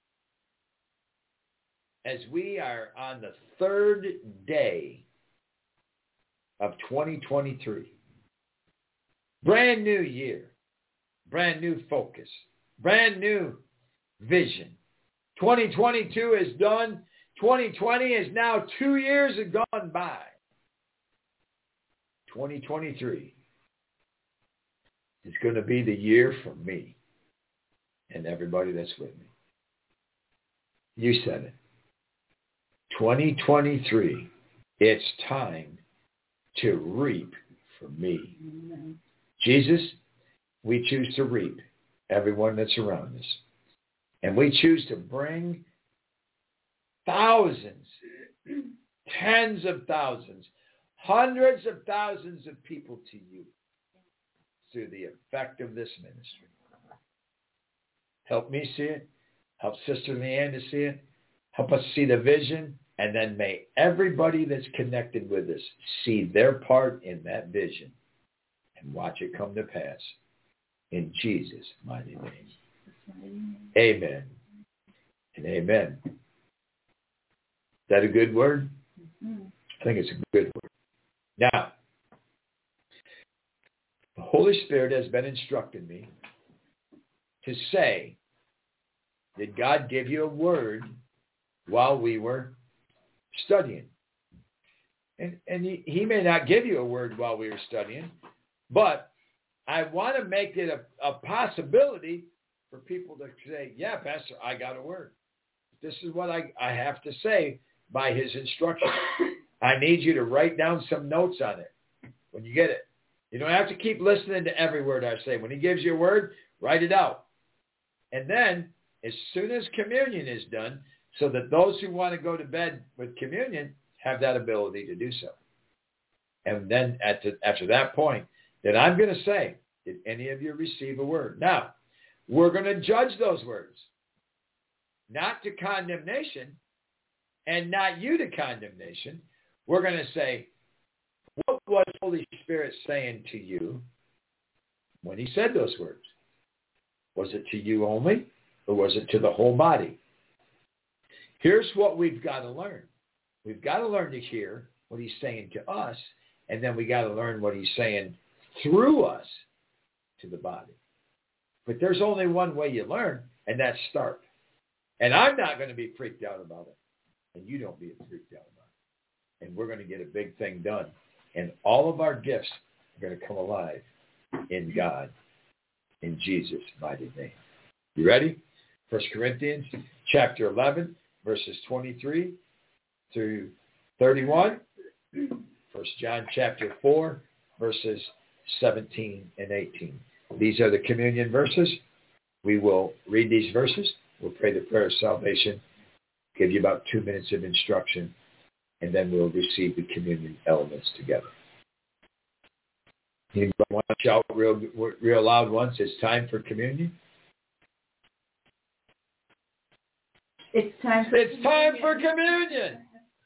as we are on the third day of 2023, brand new year, brand new focus, brand new vision. 2022 is done. 2020 is now 2 years have gone by. 2023 is going to be the year for me and everybody that's with me. You said it. 2023, it's time to reap for me. Amen. Jesus, we choose to reap everyone that's around us. And we choose to bring thousands, tens of thousands, hundreds of thousands of people to you through the effect of this ministry. Help me see it. Help Sister Leanne to see it. Help us see the vision. And then may everybody that's connected with us see their part in that vision and watch it come to pass. In Jesus' mighty name. Amen. And amen. Is that a good word? I think it's a good word. Now, the Holy Spirit has been instructing me to say, did God give you a word while we were studying? And he may not give you a word while we were studying, but I want to make it a possibility for people to say, yeah, Pastor, I got a word. This is what I have to say by his instruction. I need you to write down some notes on it when you get it. You don't have to keep listening to every word I say. When he gives you a word, write it out. And then, as soon as communion is done, so that those who want to go to bed with communion have that ability to do so. And then after that point, then I'm going to say, did any of you receive a word? Now, we're going to judge those words. Not to condemnation and not you to condemnation. We're going to say, what was Holy Spirit saying to you when he said those words? Was it to you only, or was it to the whole body? Here's what we've got to learn. We've got to learn to hear what he's saying to us, and then we got to learn what he's saying through us to the body. But there's only one way you learn, and that's start. And I'm not going to be freaked out about it, and you don't be freaked out about it. And we're going to get a big thing done. And all of our gifts are going to come alive in God, in Jesus' mighty name. You ready? 1 Corinthians chapter 11, verses 23 through 31. 1 John chapter 4, verses 17 and 18. These are the communion verses. We will read these verses. We'll pray the prayer of salvation, give you about 2 minutes of instruction, and then we'll receive the communion elements together. Anybody want to shout real loud once? It's time for communion. It's time for communion.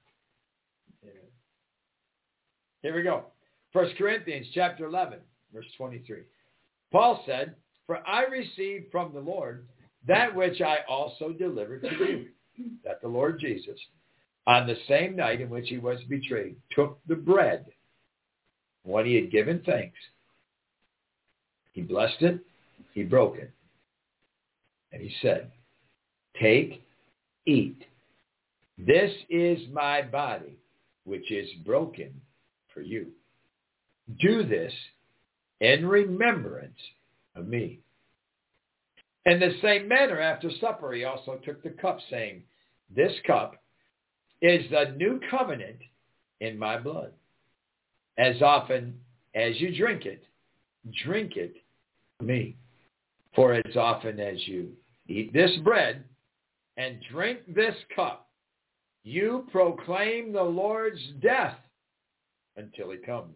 Here we go. 1 Corinthians chapter 11, verse 23. Paul said, "For I received from the Lord that which I also delivered to you, that the Lord Jesus, on the same night in which he was betrayed, took the bread. When he had given thanks, he blessed it, he broke it, and he said, 'Take, eat. This is my body, which is broken for you. Do this in remembrance of me.' In the same manner, after supper, he also took the cup, saying, 'This cup is the new covenant in my blood. As often as you drink it for me. For as often as you eat this bread and drink this cup, you proclaim the Lord's death until he comes.'"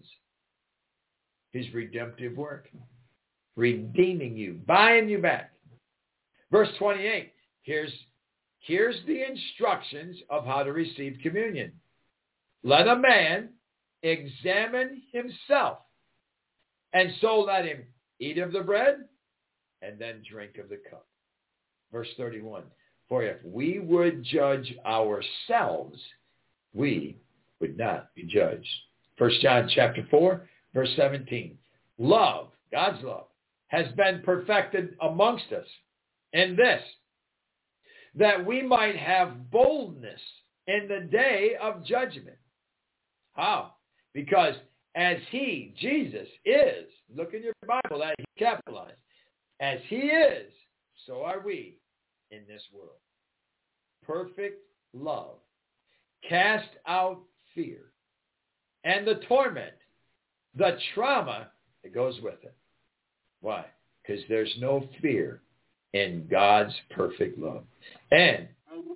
His redemptive work, redeeming you, buying you back. Verse 28, here's the instructions of how to receive communion. "Let a man examine himself, and so let him eat of the bread and then drink of the cup." Verse 31, "For if we would judge ourselves, we would not be judged." 1 John chapter 4, verse 17, "Love," God's love, "has been perfected amongst us in this, that we might have boldness in the day of judgment." How? Because as he, Jesus, is, look in your Bible, that he capitalized, as he is, so are we in this world. Perfect love cast out fear and the torment, the trauma that goes with it. Why? Because there's no fear in God's perfect love. And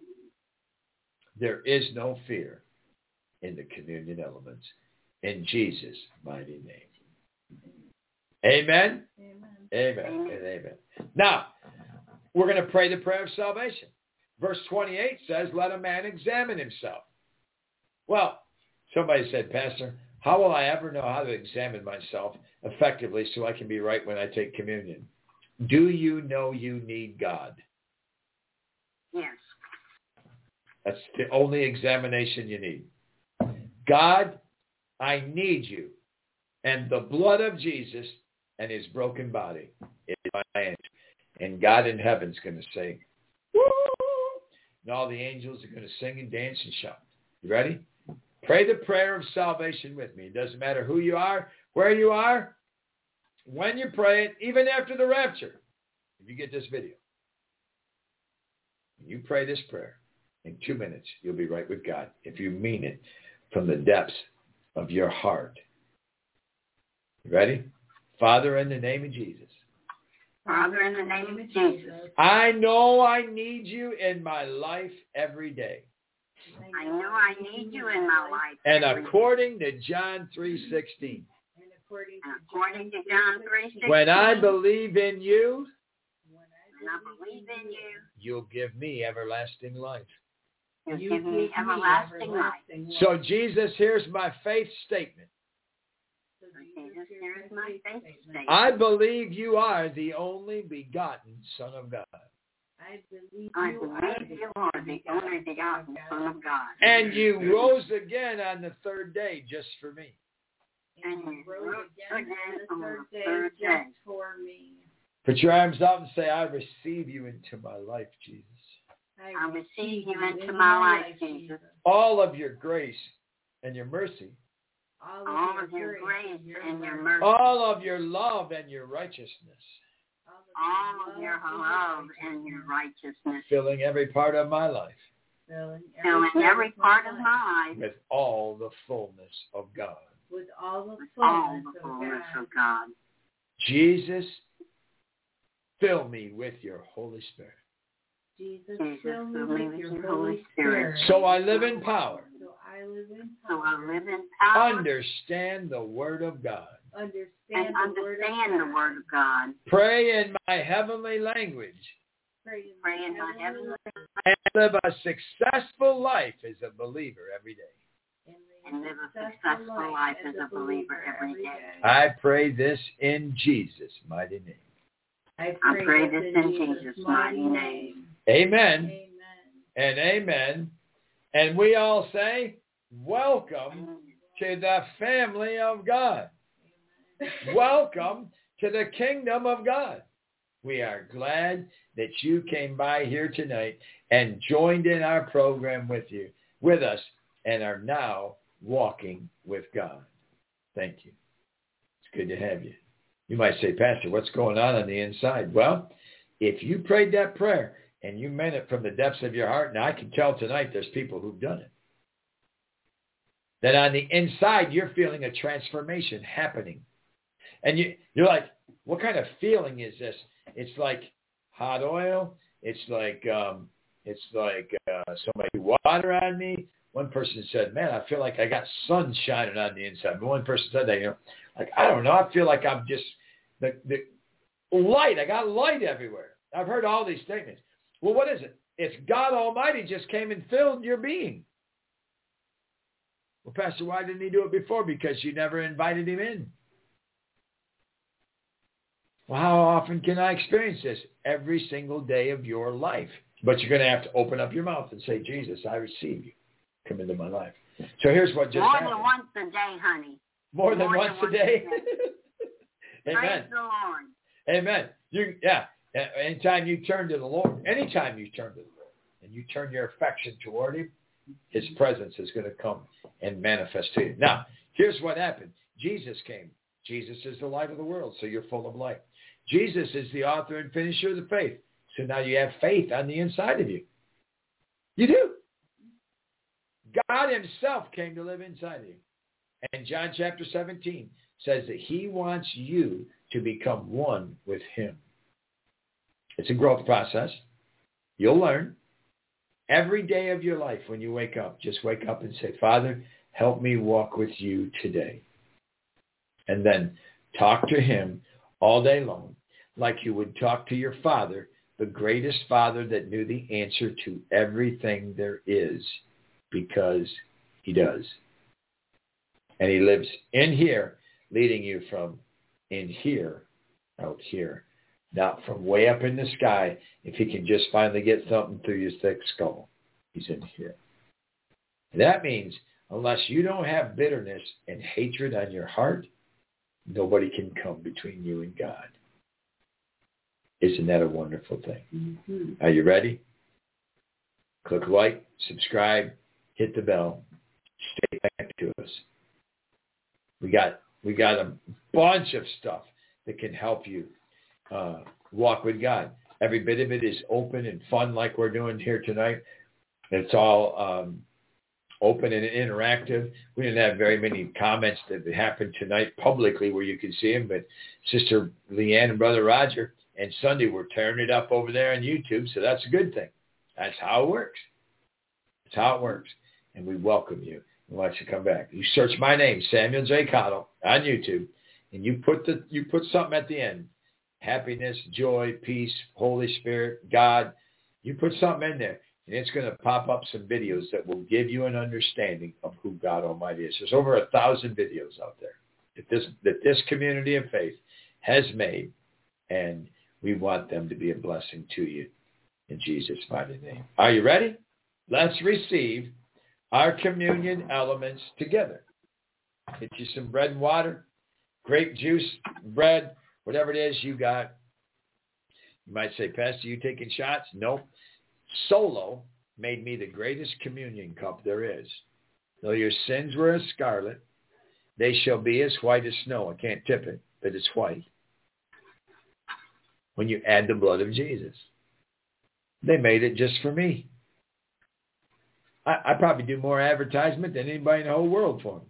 there is no fear in the communion elements. In Jesus' mighty name. Amen? Amen. Amen. And amen. Now, we're going to pray the prayer of salvation. Verse 28 says, let a man examine himself. Well, somebody said, Pastor, how will I ever know how to examine myself effectively so I can be right when I take communion? Do you know you need God? Yes. That's the only examination you need. God, I need you. And the blood of Jesus and his broken body is my answer. And God in heaven's going to say, woo! And all the angels are going to sing and dance and shout. You ready? Pray the prayer of salvation with me. It doesn't matter who you are, where you are, when you pray it, even after the rapture. If you get this video, you pray this prayer, in 2 minutes, you'll be right with God if you mean it from the depths of your heart. You ready? Father, in the name of Jesus. Father, in the name of Jesus. I know I need you in my life every day. I know I need you in my life. And according to John 3:16. According to John 3:16. When I believe in you, when I believe in you, you'll give me everlasting life. You'll give me everlasting life. So Jesus, here's my faith statement. Jesus, here's my faith statement. I believe you are the only begotten Son of God. I believe you are the only begotten Son of God. And you rose again on the third day just for me. And you rose again on the third day just for me. Put your arms out and say, I receive you into my life, Jesus. I receive you into my life, Jesus. All of your grace and your mercy. All of your grace and your mercy. All of your love and your righteousness. All of your love and your righteousness. Filling every part of my life. Filling every part of my life. With all the fullness of God. With all the fullness of God. Jesus, fill me with your Holy Spirit. Jesus, fill me with your Holy Spirit. So I live in power. So I live in power. Understand the Word of God. Understand the Word of God. Pray in my heavenly language. Pray in my heavenly language. And live a successful life as a believer every day. And live a successful life as a believer every day. I pray this in Jesus' mighty name. I pray this in Jesus' mighty name. Amen. And amen. And we all say, welcome to the family of God. Welcome to the kingdom of God. We are glad that you came by here tonight and joined in our program with us, and are now walking with God. Thank you. It's good to have you. You might say, Pastor, what's going on the inside? Well, if you prayed that prayer and you meant it from the depths of your heart, and I can tell tonight there's people who've done it, that on the inside you're feeling a transformation happening. And you're like, what kind of feeling is this? It's like hot oil. It's like somebody water on me. One person said, man, I feel like I got sun shining on the inside. But one person said that, like, I don't know. I feel like I'm just the light. I got light everywhere. I've heard all these statements. Well, what is it? It's God Almighty just came and filled your being. Well, Pastor, why didn't he do it before? Because you never invited him in. Well, how often can I experience this? Every single day of your life. But you're going to have to open up your mouth and say, Jesus, I receive you. Come into my life. So here's what just happened. More than once a day, honey. More than once a day? Amen. Praise the Lord. Amen. Anytime you turn to the Lord, and you turn your affection toward him, his presence is going to come and manifest to you. Now, here's what happened. Jesus came. Jesus is the light of the world, so you're full of light. Jesus is the author and finisher of the faith. So now you have faith on the inside of you. You do. God himself came to live inside of you. And John chapter 17 says that he wants you to become one with him. It's a growth process. You'll learn. Every day of your life when you wake up, just wake up and say, Father, help me walk with you today. And then talk to him all day long like you would talk to your father the greatest Father that knew the answer to everything there is, because he does. And he lives in here, leading you from in here, out here, not from way up in the sky. If he can just finally get something through your thick skull, he's in here. That means unless you don't have bitterness and hatred on your heart, nobody can come between you and God. Isn't that a wonderful thing? Mm-hmm. Are you ready? Click like, subscribe, hit the bell, stay connected to us. We got a bunch of stuff that can help you walk with God. Every bit of it is open and fun, like we're doing here tonight. It's all open and interactive. We didn't have very many comments that happened tonight publicly where you could see them, but Sister Leanne and Brother Roger and Sunday were tearing it up over there on YouTube, so that's a good thing. That's how it works. That's how it works. And we welcome you. We want you to come back. You search my name, Samuel J. Cottle, on YouTube, and you put something at the end. Happiness, joy, peace, Holy Spirit, God. You put something in there, and it's going to pop up some videos that will give you an understanding of who God Almighty is. There's over 1,000 videos out there that this community of faith has made, and we want them to be a blessing to you in Jesus' mighty name. Are you ready? Let's receive our communion elements together. Get you some bread and water, grape juice, bread, whatever it is you got. You might say, Pastor, you taking shots? Nope. Solo made me the greatest communion cup there is. Though your sins were as scarlet, they shall be as white as snow. I can't tip it, but it's white. When you add the blood of Jesus. They made it just for me. I probably do more advertisement than anybody in the whole world for them.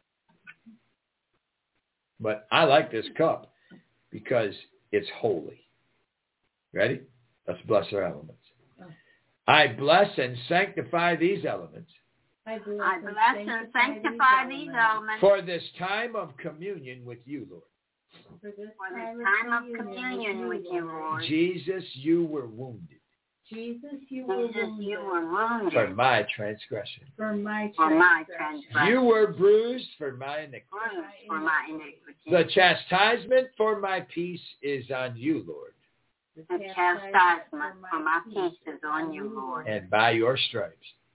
But I like this cup because it's holy. Ready? Let's bless our elements. I bless and sanctify these elements. I bless and sanctify these elements for this time of communion with you, Lord. For this time of communion with you, Lord. Jesus, you were wounded. Jesus, you were wounded for my transgression. For my transgression. You were bruised for my iniquity. The chastisement for my peace is on you, Lord. The chastisement for my peace is on you, Lord. And by your stripes.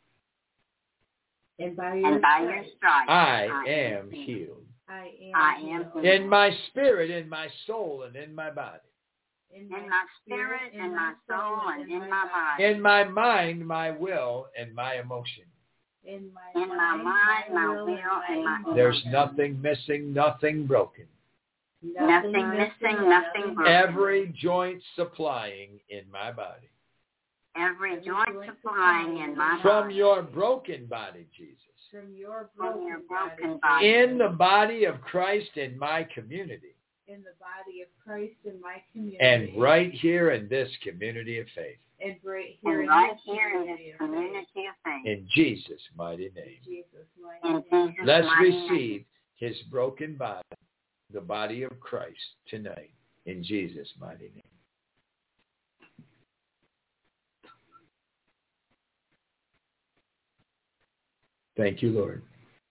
And by your stripes. I am healed. I am healed. In my spirit, in my soul, and in my body. In my spirit, in my soul, and in my body. In my mind, my will, and my emotion. In my mind, my will, and my emotion. There's nothing missing, nothing broken. Nothing missing, nothing broken. Every joint supplying in my body. Every joint supplying in my body. From your broken body, Jesus. From your broken body. In the body of Christ in my community. In the body of Christ in my community. And right here in this community of faith. And right here in this community of faith. In Jesus' mighty name. In Jesus' Let's mighty receive name. his broken body, the body of Christ, tonight. In Jesus' mighty name. Thank you, Lord,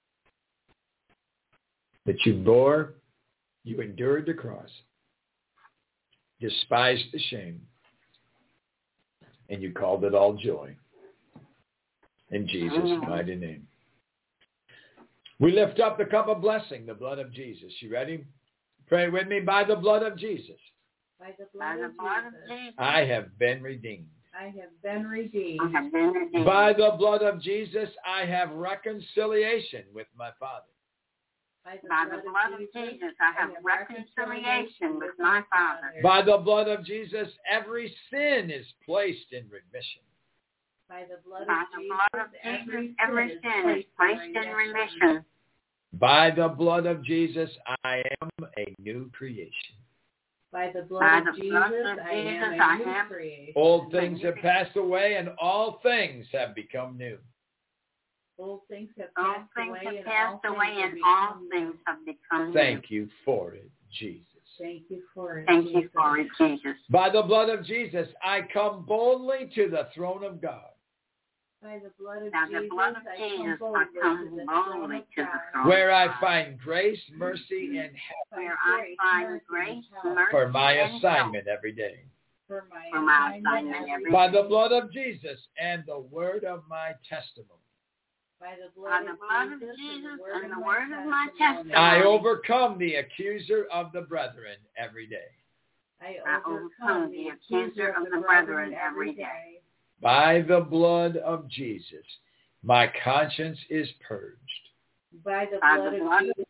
that you endured the cross, despised the shame, and you called it all joy. In Jesus' mighty name. We lift up the cup of blessing, the blood of Jesus. You ready? Pray with me. By the blood of Jesus. By the blood of Jesus. I have been redeemed. I have been redeemed. By the blood of Jesus, I have reconciliation with my Father. By the blood of Jesus, I have reconciliation with my Father. By the blood of Jesus, every sin is placed in remission. By the blood of Jesus, every sin is placed in remission. By the blood of Jesus, I am a new creation. By the blood of Jesus, I am a new creation. Old things have passed away, and all things have become new. Old things have passed away, and all things have become new. Thank you for it, Jesus. Thank you for it. Thank you for it, Jesus. By the blood of Jesus, I come boldly to the throne of God. By the blood of Now, Jesus, the blood of Jesus, I come boldly to the throne where of I God, find grace, mercy, and help where I find grace, mercy, for my and assignment every day. for my assignment every By day. the blood of Jesus and the word of my testimony, By the By blood the blood of Jesus and the word of my testimony, I overcome the accuser of the brethren every day. I overcome the accuser of the brethren every day. By the blood of Jesus, my conscience is purged. By the By blood the of blood Jesus,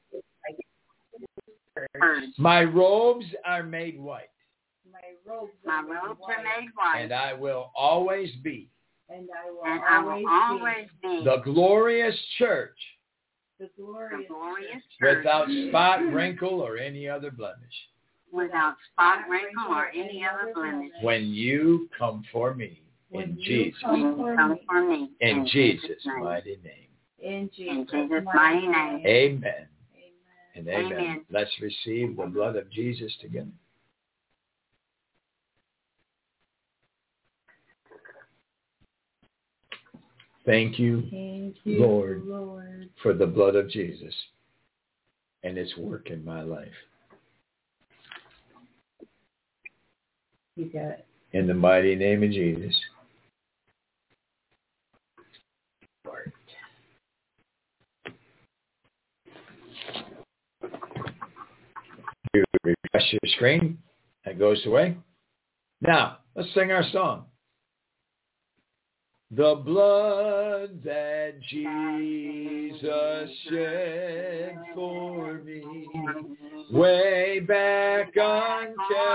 purged. My robes are made white, my robes My are made robes white, are made white, and I will always be and I will and I will always be the glorious church the the glorious glorious church without spot, wrinkle, or any other blemish without spot, wrinkle, or any other blemish. when you come for me When in you Jesus' come When you come for me. in Jesus' name. mighty name. in In Jesus' Jesus' mighty name. Amen Amen. and amen. Amen. Let's receive the blood of Jesus together. Thank you Thank you, Lord. Lord. for the blood of Jesus and its work in my life. You got it. In the mighty name of Jesus. Lord. You refresh your screen. That goes away. Now, let's sing our song. The blood that Jesus shed for me way back on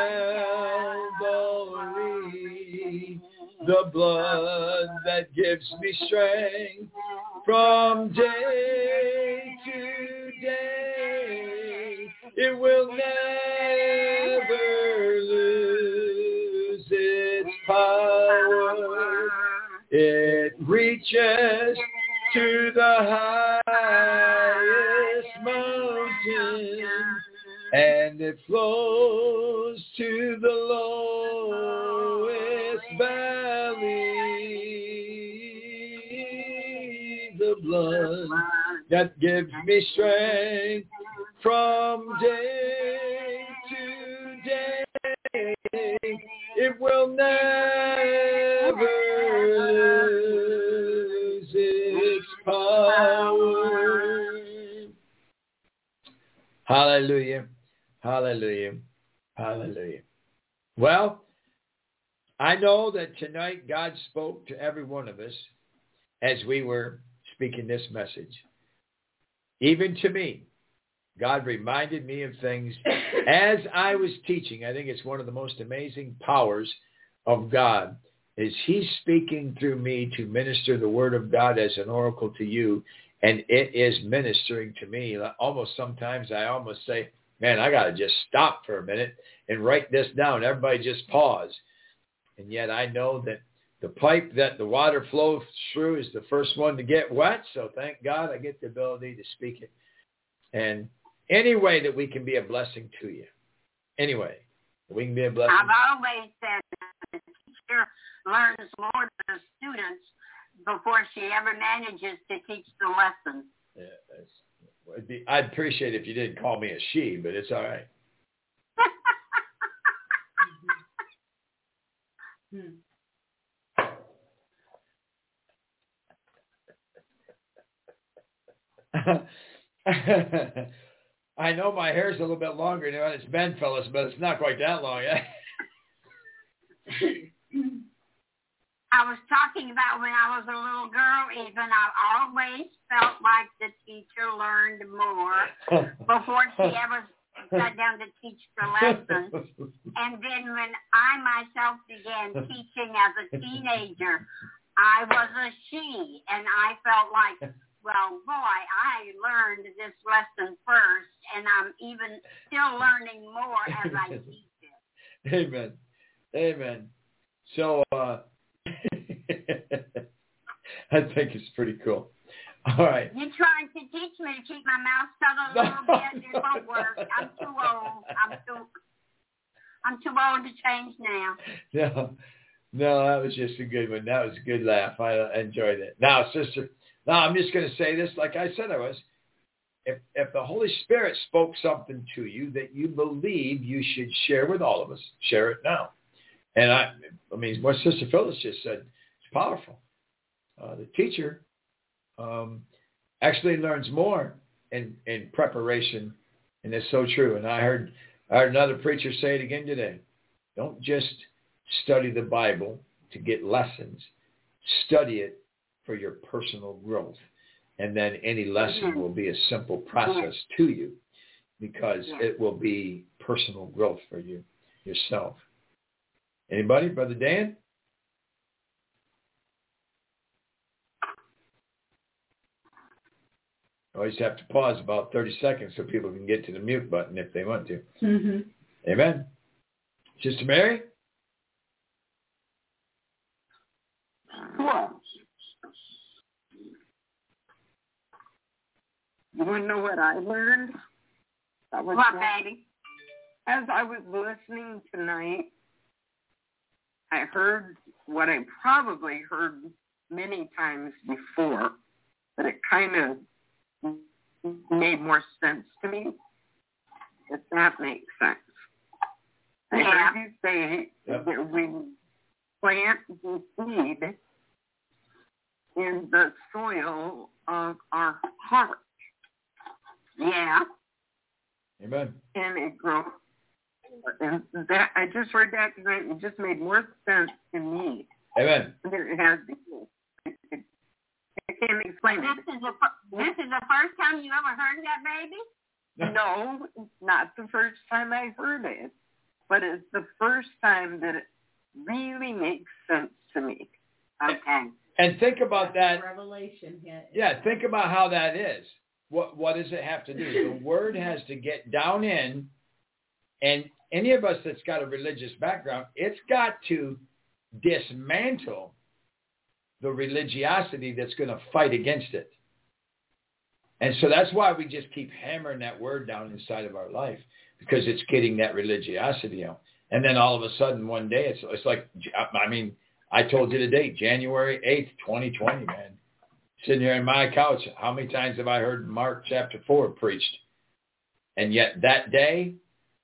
Calvary, the blood that gives me strength from day to day, it will never lose its power. It reaches to the highest mountain, and it flows to the lowest valley. The blood that gives me strength from day to day, it will never lose its power. Hallelujah, hallelujah, hallelujah. Well, I know that tonight God spoke to every one of us as we were speaking this message. Even to me, God reminded me of things as I was teaching. I think it's one of the most amazing powers of God is he's speaking through me to minister the word of God as an oracle to you, and it is ministering to me. Almost sometimes I almost say, man, I got to just stop for a minute and write this down. Everybody just pause. And yet I know that the pipe that the water flows through is the first one to get wet, so thank God I get the ability to speak it. And any way that we can be a blessing to you. Anyway, we can be a blessing. I've always said the teacher learns more than the students before she ever manages to teach the lesson. Yeah, I'd appreciate it if you didn't call me a she, but it's all right. I know my hair's a little bit longer than it's been, fellas, but it's not quite that long yet. I was talking about when I was a little girl even, I always felt like the teacher learned more before she ever sat down to teach the lesson. And then when I myself began teaching as a teenager, I was a she, and I felt like, well, boy, I learned this lesson first, and I'm even still learning more as I teach it. Amen. Amen. So I think it's pretty cool. All right. You're trying to teach me to keep my mouth shut a little bit. It won't work. I'm too old. I'm too old to change now. No, that was just a good one. That was a good laugh. I enjoyed it. Now, sister, I'm just going to say this like I said I was. If the Holy Spirit spoke something to you that you believe you should share with all of us, share it now. And I mean, what Sister Phyllis just said is powerful. The teacher actually learns more in preparation, and it's so true. And I heard another preacher say it again today. Don't just study the Bible to get lessons. Study it for your personal growth. And then any lesson will be a simple process to you because it will be personal growth for you, yourself. Anybody? Brother Dan? Always have to pause about 30 seconds so people can get to the mute button if they want to. Mm-hmm. Amen. Sister Mary? Well, you want to know what I learned? What, baby? As I was listening tonight, I heard what I probably heard many times before, but it kind of made more sense to me, if that makes sense. I heard you say that we plant the seed in the soil of our heart. Yeah. Amen. And it grows. And that I just heard that tonight. It just made more sense to me. Amen. It has. I can't explain it. This is the first time you ever heard that, baby? No, not the first time I heard it, but it's the first time that it really makes sense to me. Okay. And think about that. Revelation. Yeah, think about how that is. What does it have to do? The word has to get down in, and any of us that's got a religious background, it's got to dismantle the religiosity that's going to fight against it. And so that's why we just keep hammering that word down inside of our life, because it's getting that religiosity out. And then all of a sudden one day, it's like, I mean, I told you today, January 8th, 2020, man. Sitting here on my couch, how many times have I heard Mark chapter 4 preached? And yet that day,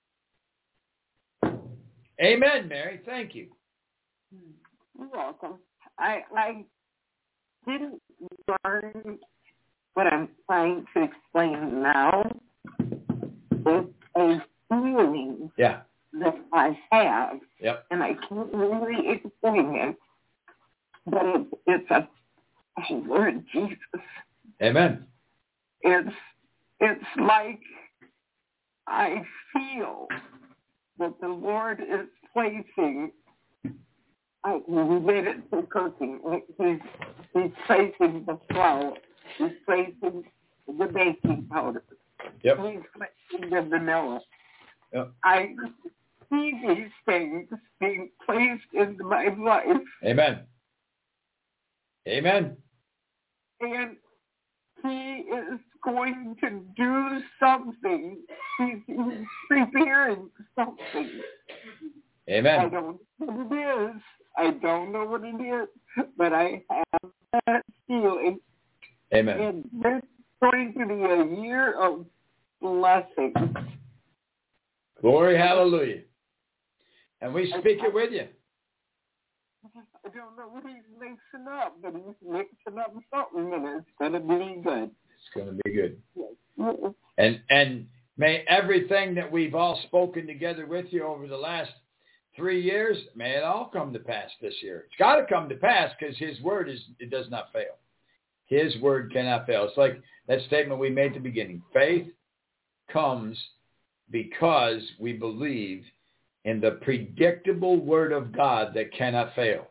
amen, Mary, thank you. You're welcome. I didn't learn what I'm trying to explain now. It's a feeling that I have, and I can't really explain it, but it's a Lord Jesus. Amen. It's like I feel that the Lord is placing. We made it to cooking. He's placing the flour. He's placing the baking powder. Yep. He's placing the vanilla. Yep. I see these things being placed into my life. Amen. Amen. And he is going to do something. He's preparing something. Amen. I don't know what it is. I don't know what it is, but I have that feeling. Amen. And this is going to be a year of blessing. Glory, hallelujah. And we speak it with you. I don't know what he's mixing up, but he's mixing up something, and it's going to be good. It's going to be good. Yes. And may everything that we've all spoken together with you over the last 3 years, may it all come to pass this year. It's got to come to pass because his word it does not fail. His word cannot fail. It's like that statement we made at the beginning. Faith comes because we believe in the predictable word of God that cannot fail.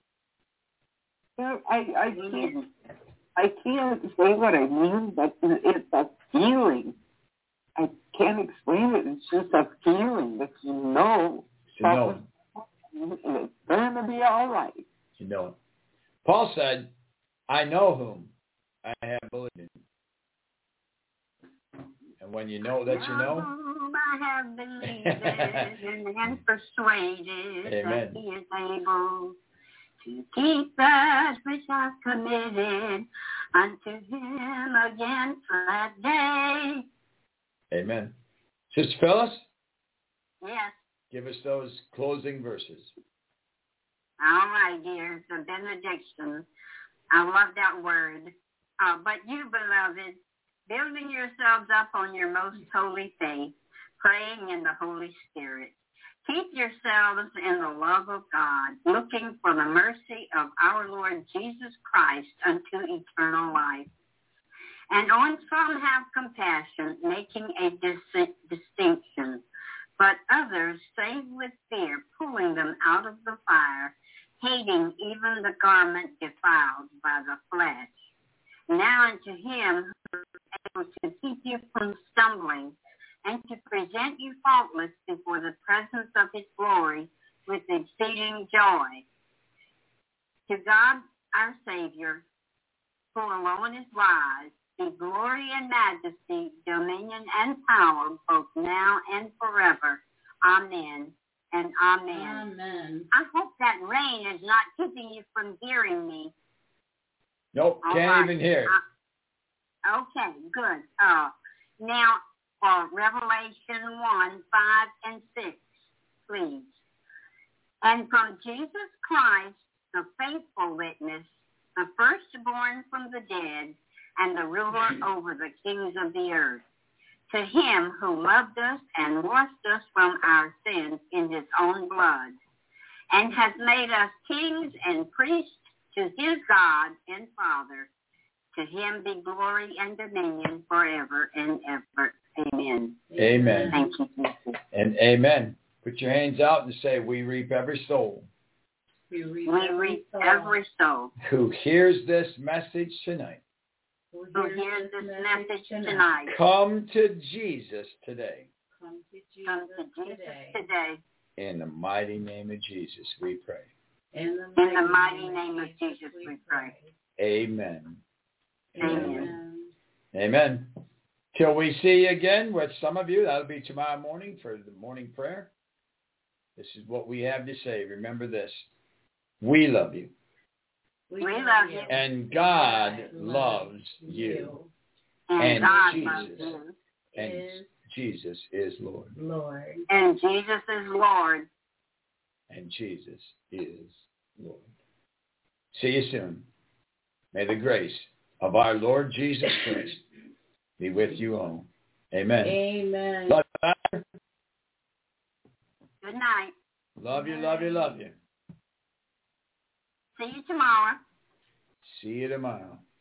I can't say what I mean, but it's a feeling. I can't explain it. It's just a feeling that you know. And it's going to be all right. You know it. Paul said, I know whom I have believed in. And when you know that you know. I have believed and persuaded Amen. that he is able to keep that which I've committed unto him against that day. Amen. Sister Phyllis? Yes. Give us those closing verses. All right, dear. The benediction. I love that word. But you, beloved, building yourselves up on your most holy faith, praying in the Holy Spirit. Keep yourselves in the love of God, looking for the mercy of our Lord Jesus Christ unto eternal life. And on some have compassion, making a distinction, but others save with fear, pulling them out of the fire, hating even the garment defiled by the flesh. Now unto him who is able to keep you from stumbling, and to present you faultless before the presence of his glory with exceeding joy. To God our Savior, who alone is wise, be glory and majesty, dominion and power, both now and forever. Amen and amen. Amen. I hope that rain is not keeping you from hearing me. Nope, All can't right. even hear it. Okay, good. Now, for Revelation 1, 5, and 6, please. And from Jesus Christ, the faithful witness, the firstborn from the dead, and the ruler over the kings of the earth, to him who loved us and washed us from our sins in his own blood, and has made us kings and priests to his God and Father. To him be glory and dominion forever and ever. Amen. Amen. Thank you, Jesus. And amen. Put your hands out and say, we reap every soul We reap every soul who hears this message tonight. who hears this message tonight. Come to Jesus today. Come to Come to Jesus today. In the mighty name of Jesus, we pray. In In the mighty name of Jesus we pray. Amen. Amen. Amen. Till we see you again with some of you, that'll be tomorrow morning for the morning prayer. This is what we have to say. Remember this. We love you. We love you. And God loves you. And And God Jesus. loves you. And Jesus is Lord. Lord. And Jesus is Lord. And Jesus is Lord. See you soon. May the grace of our Lord Jesus Christ be with you all. Amen. Amen. Love you. Good night. Love you, love you, love you. See you tomorrow. See you tomorrow.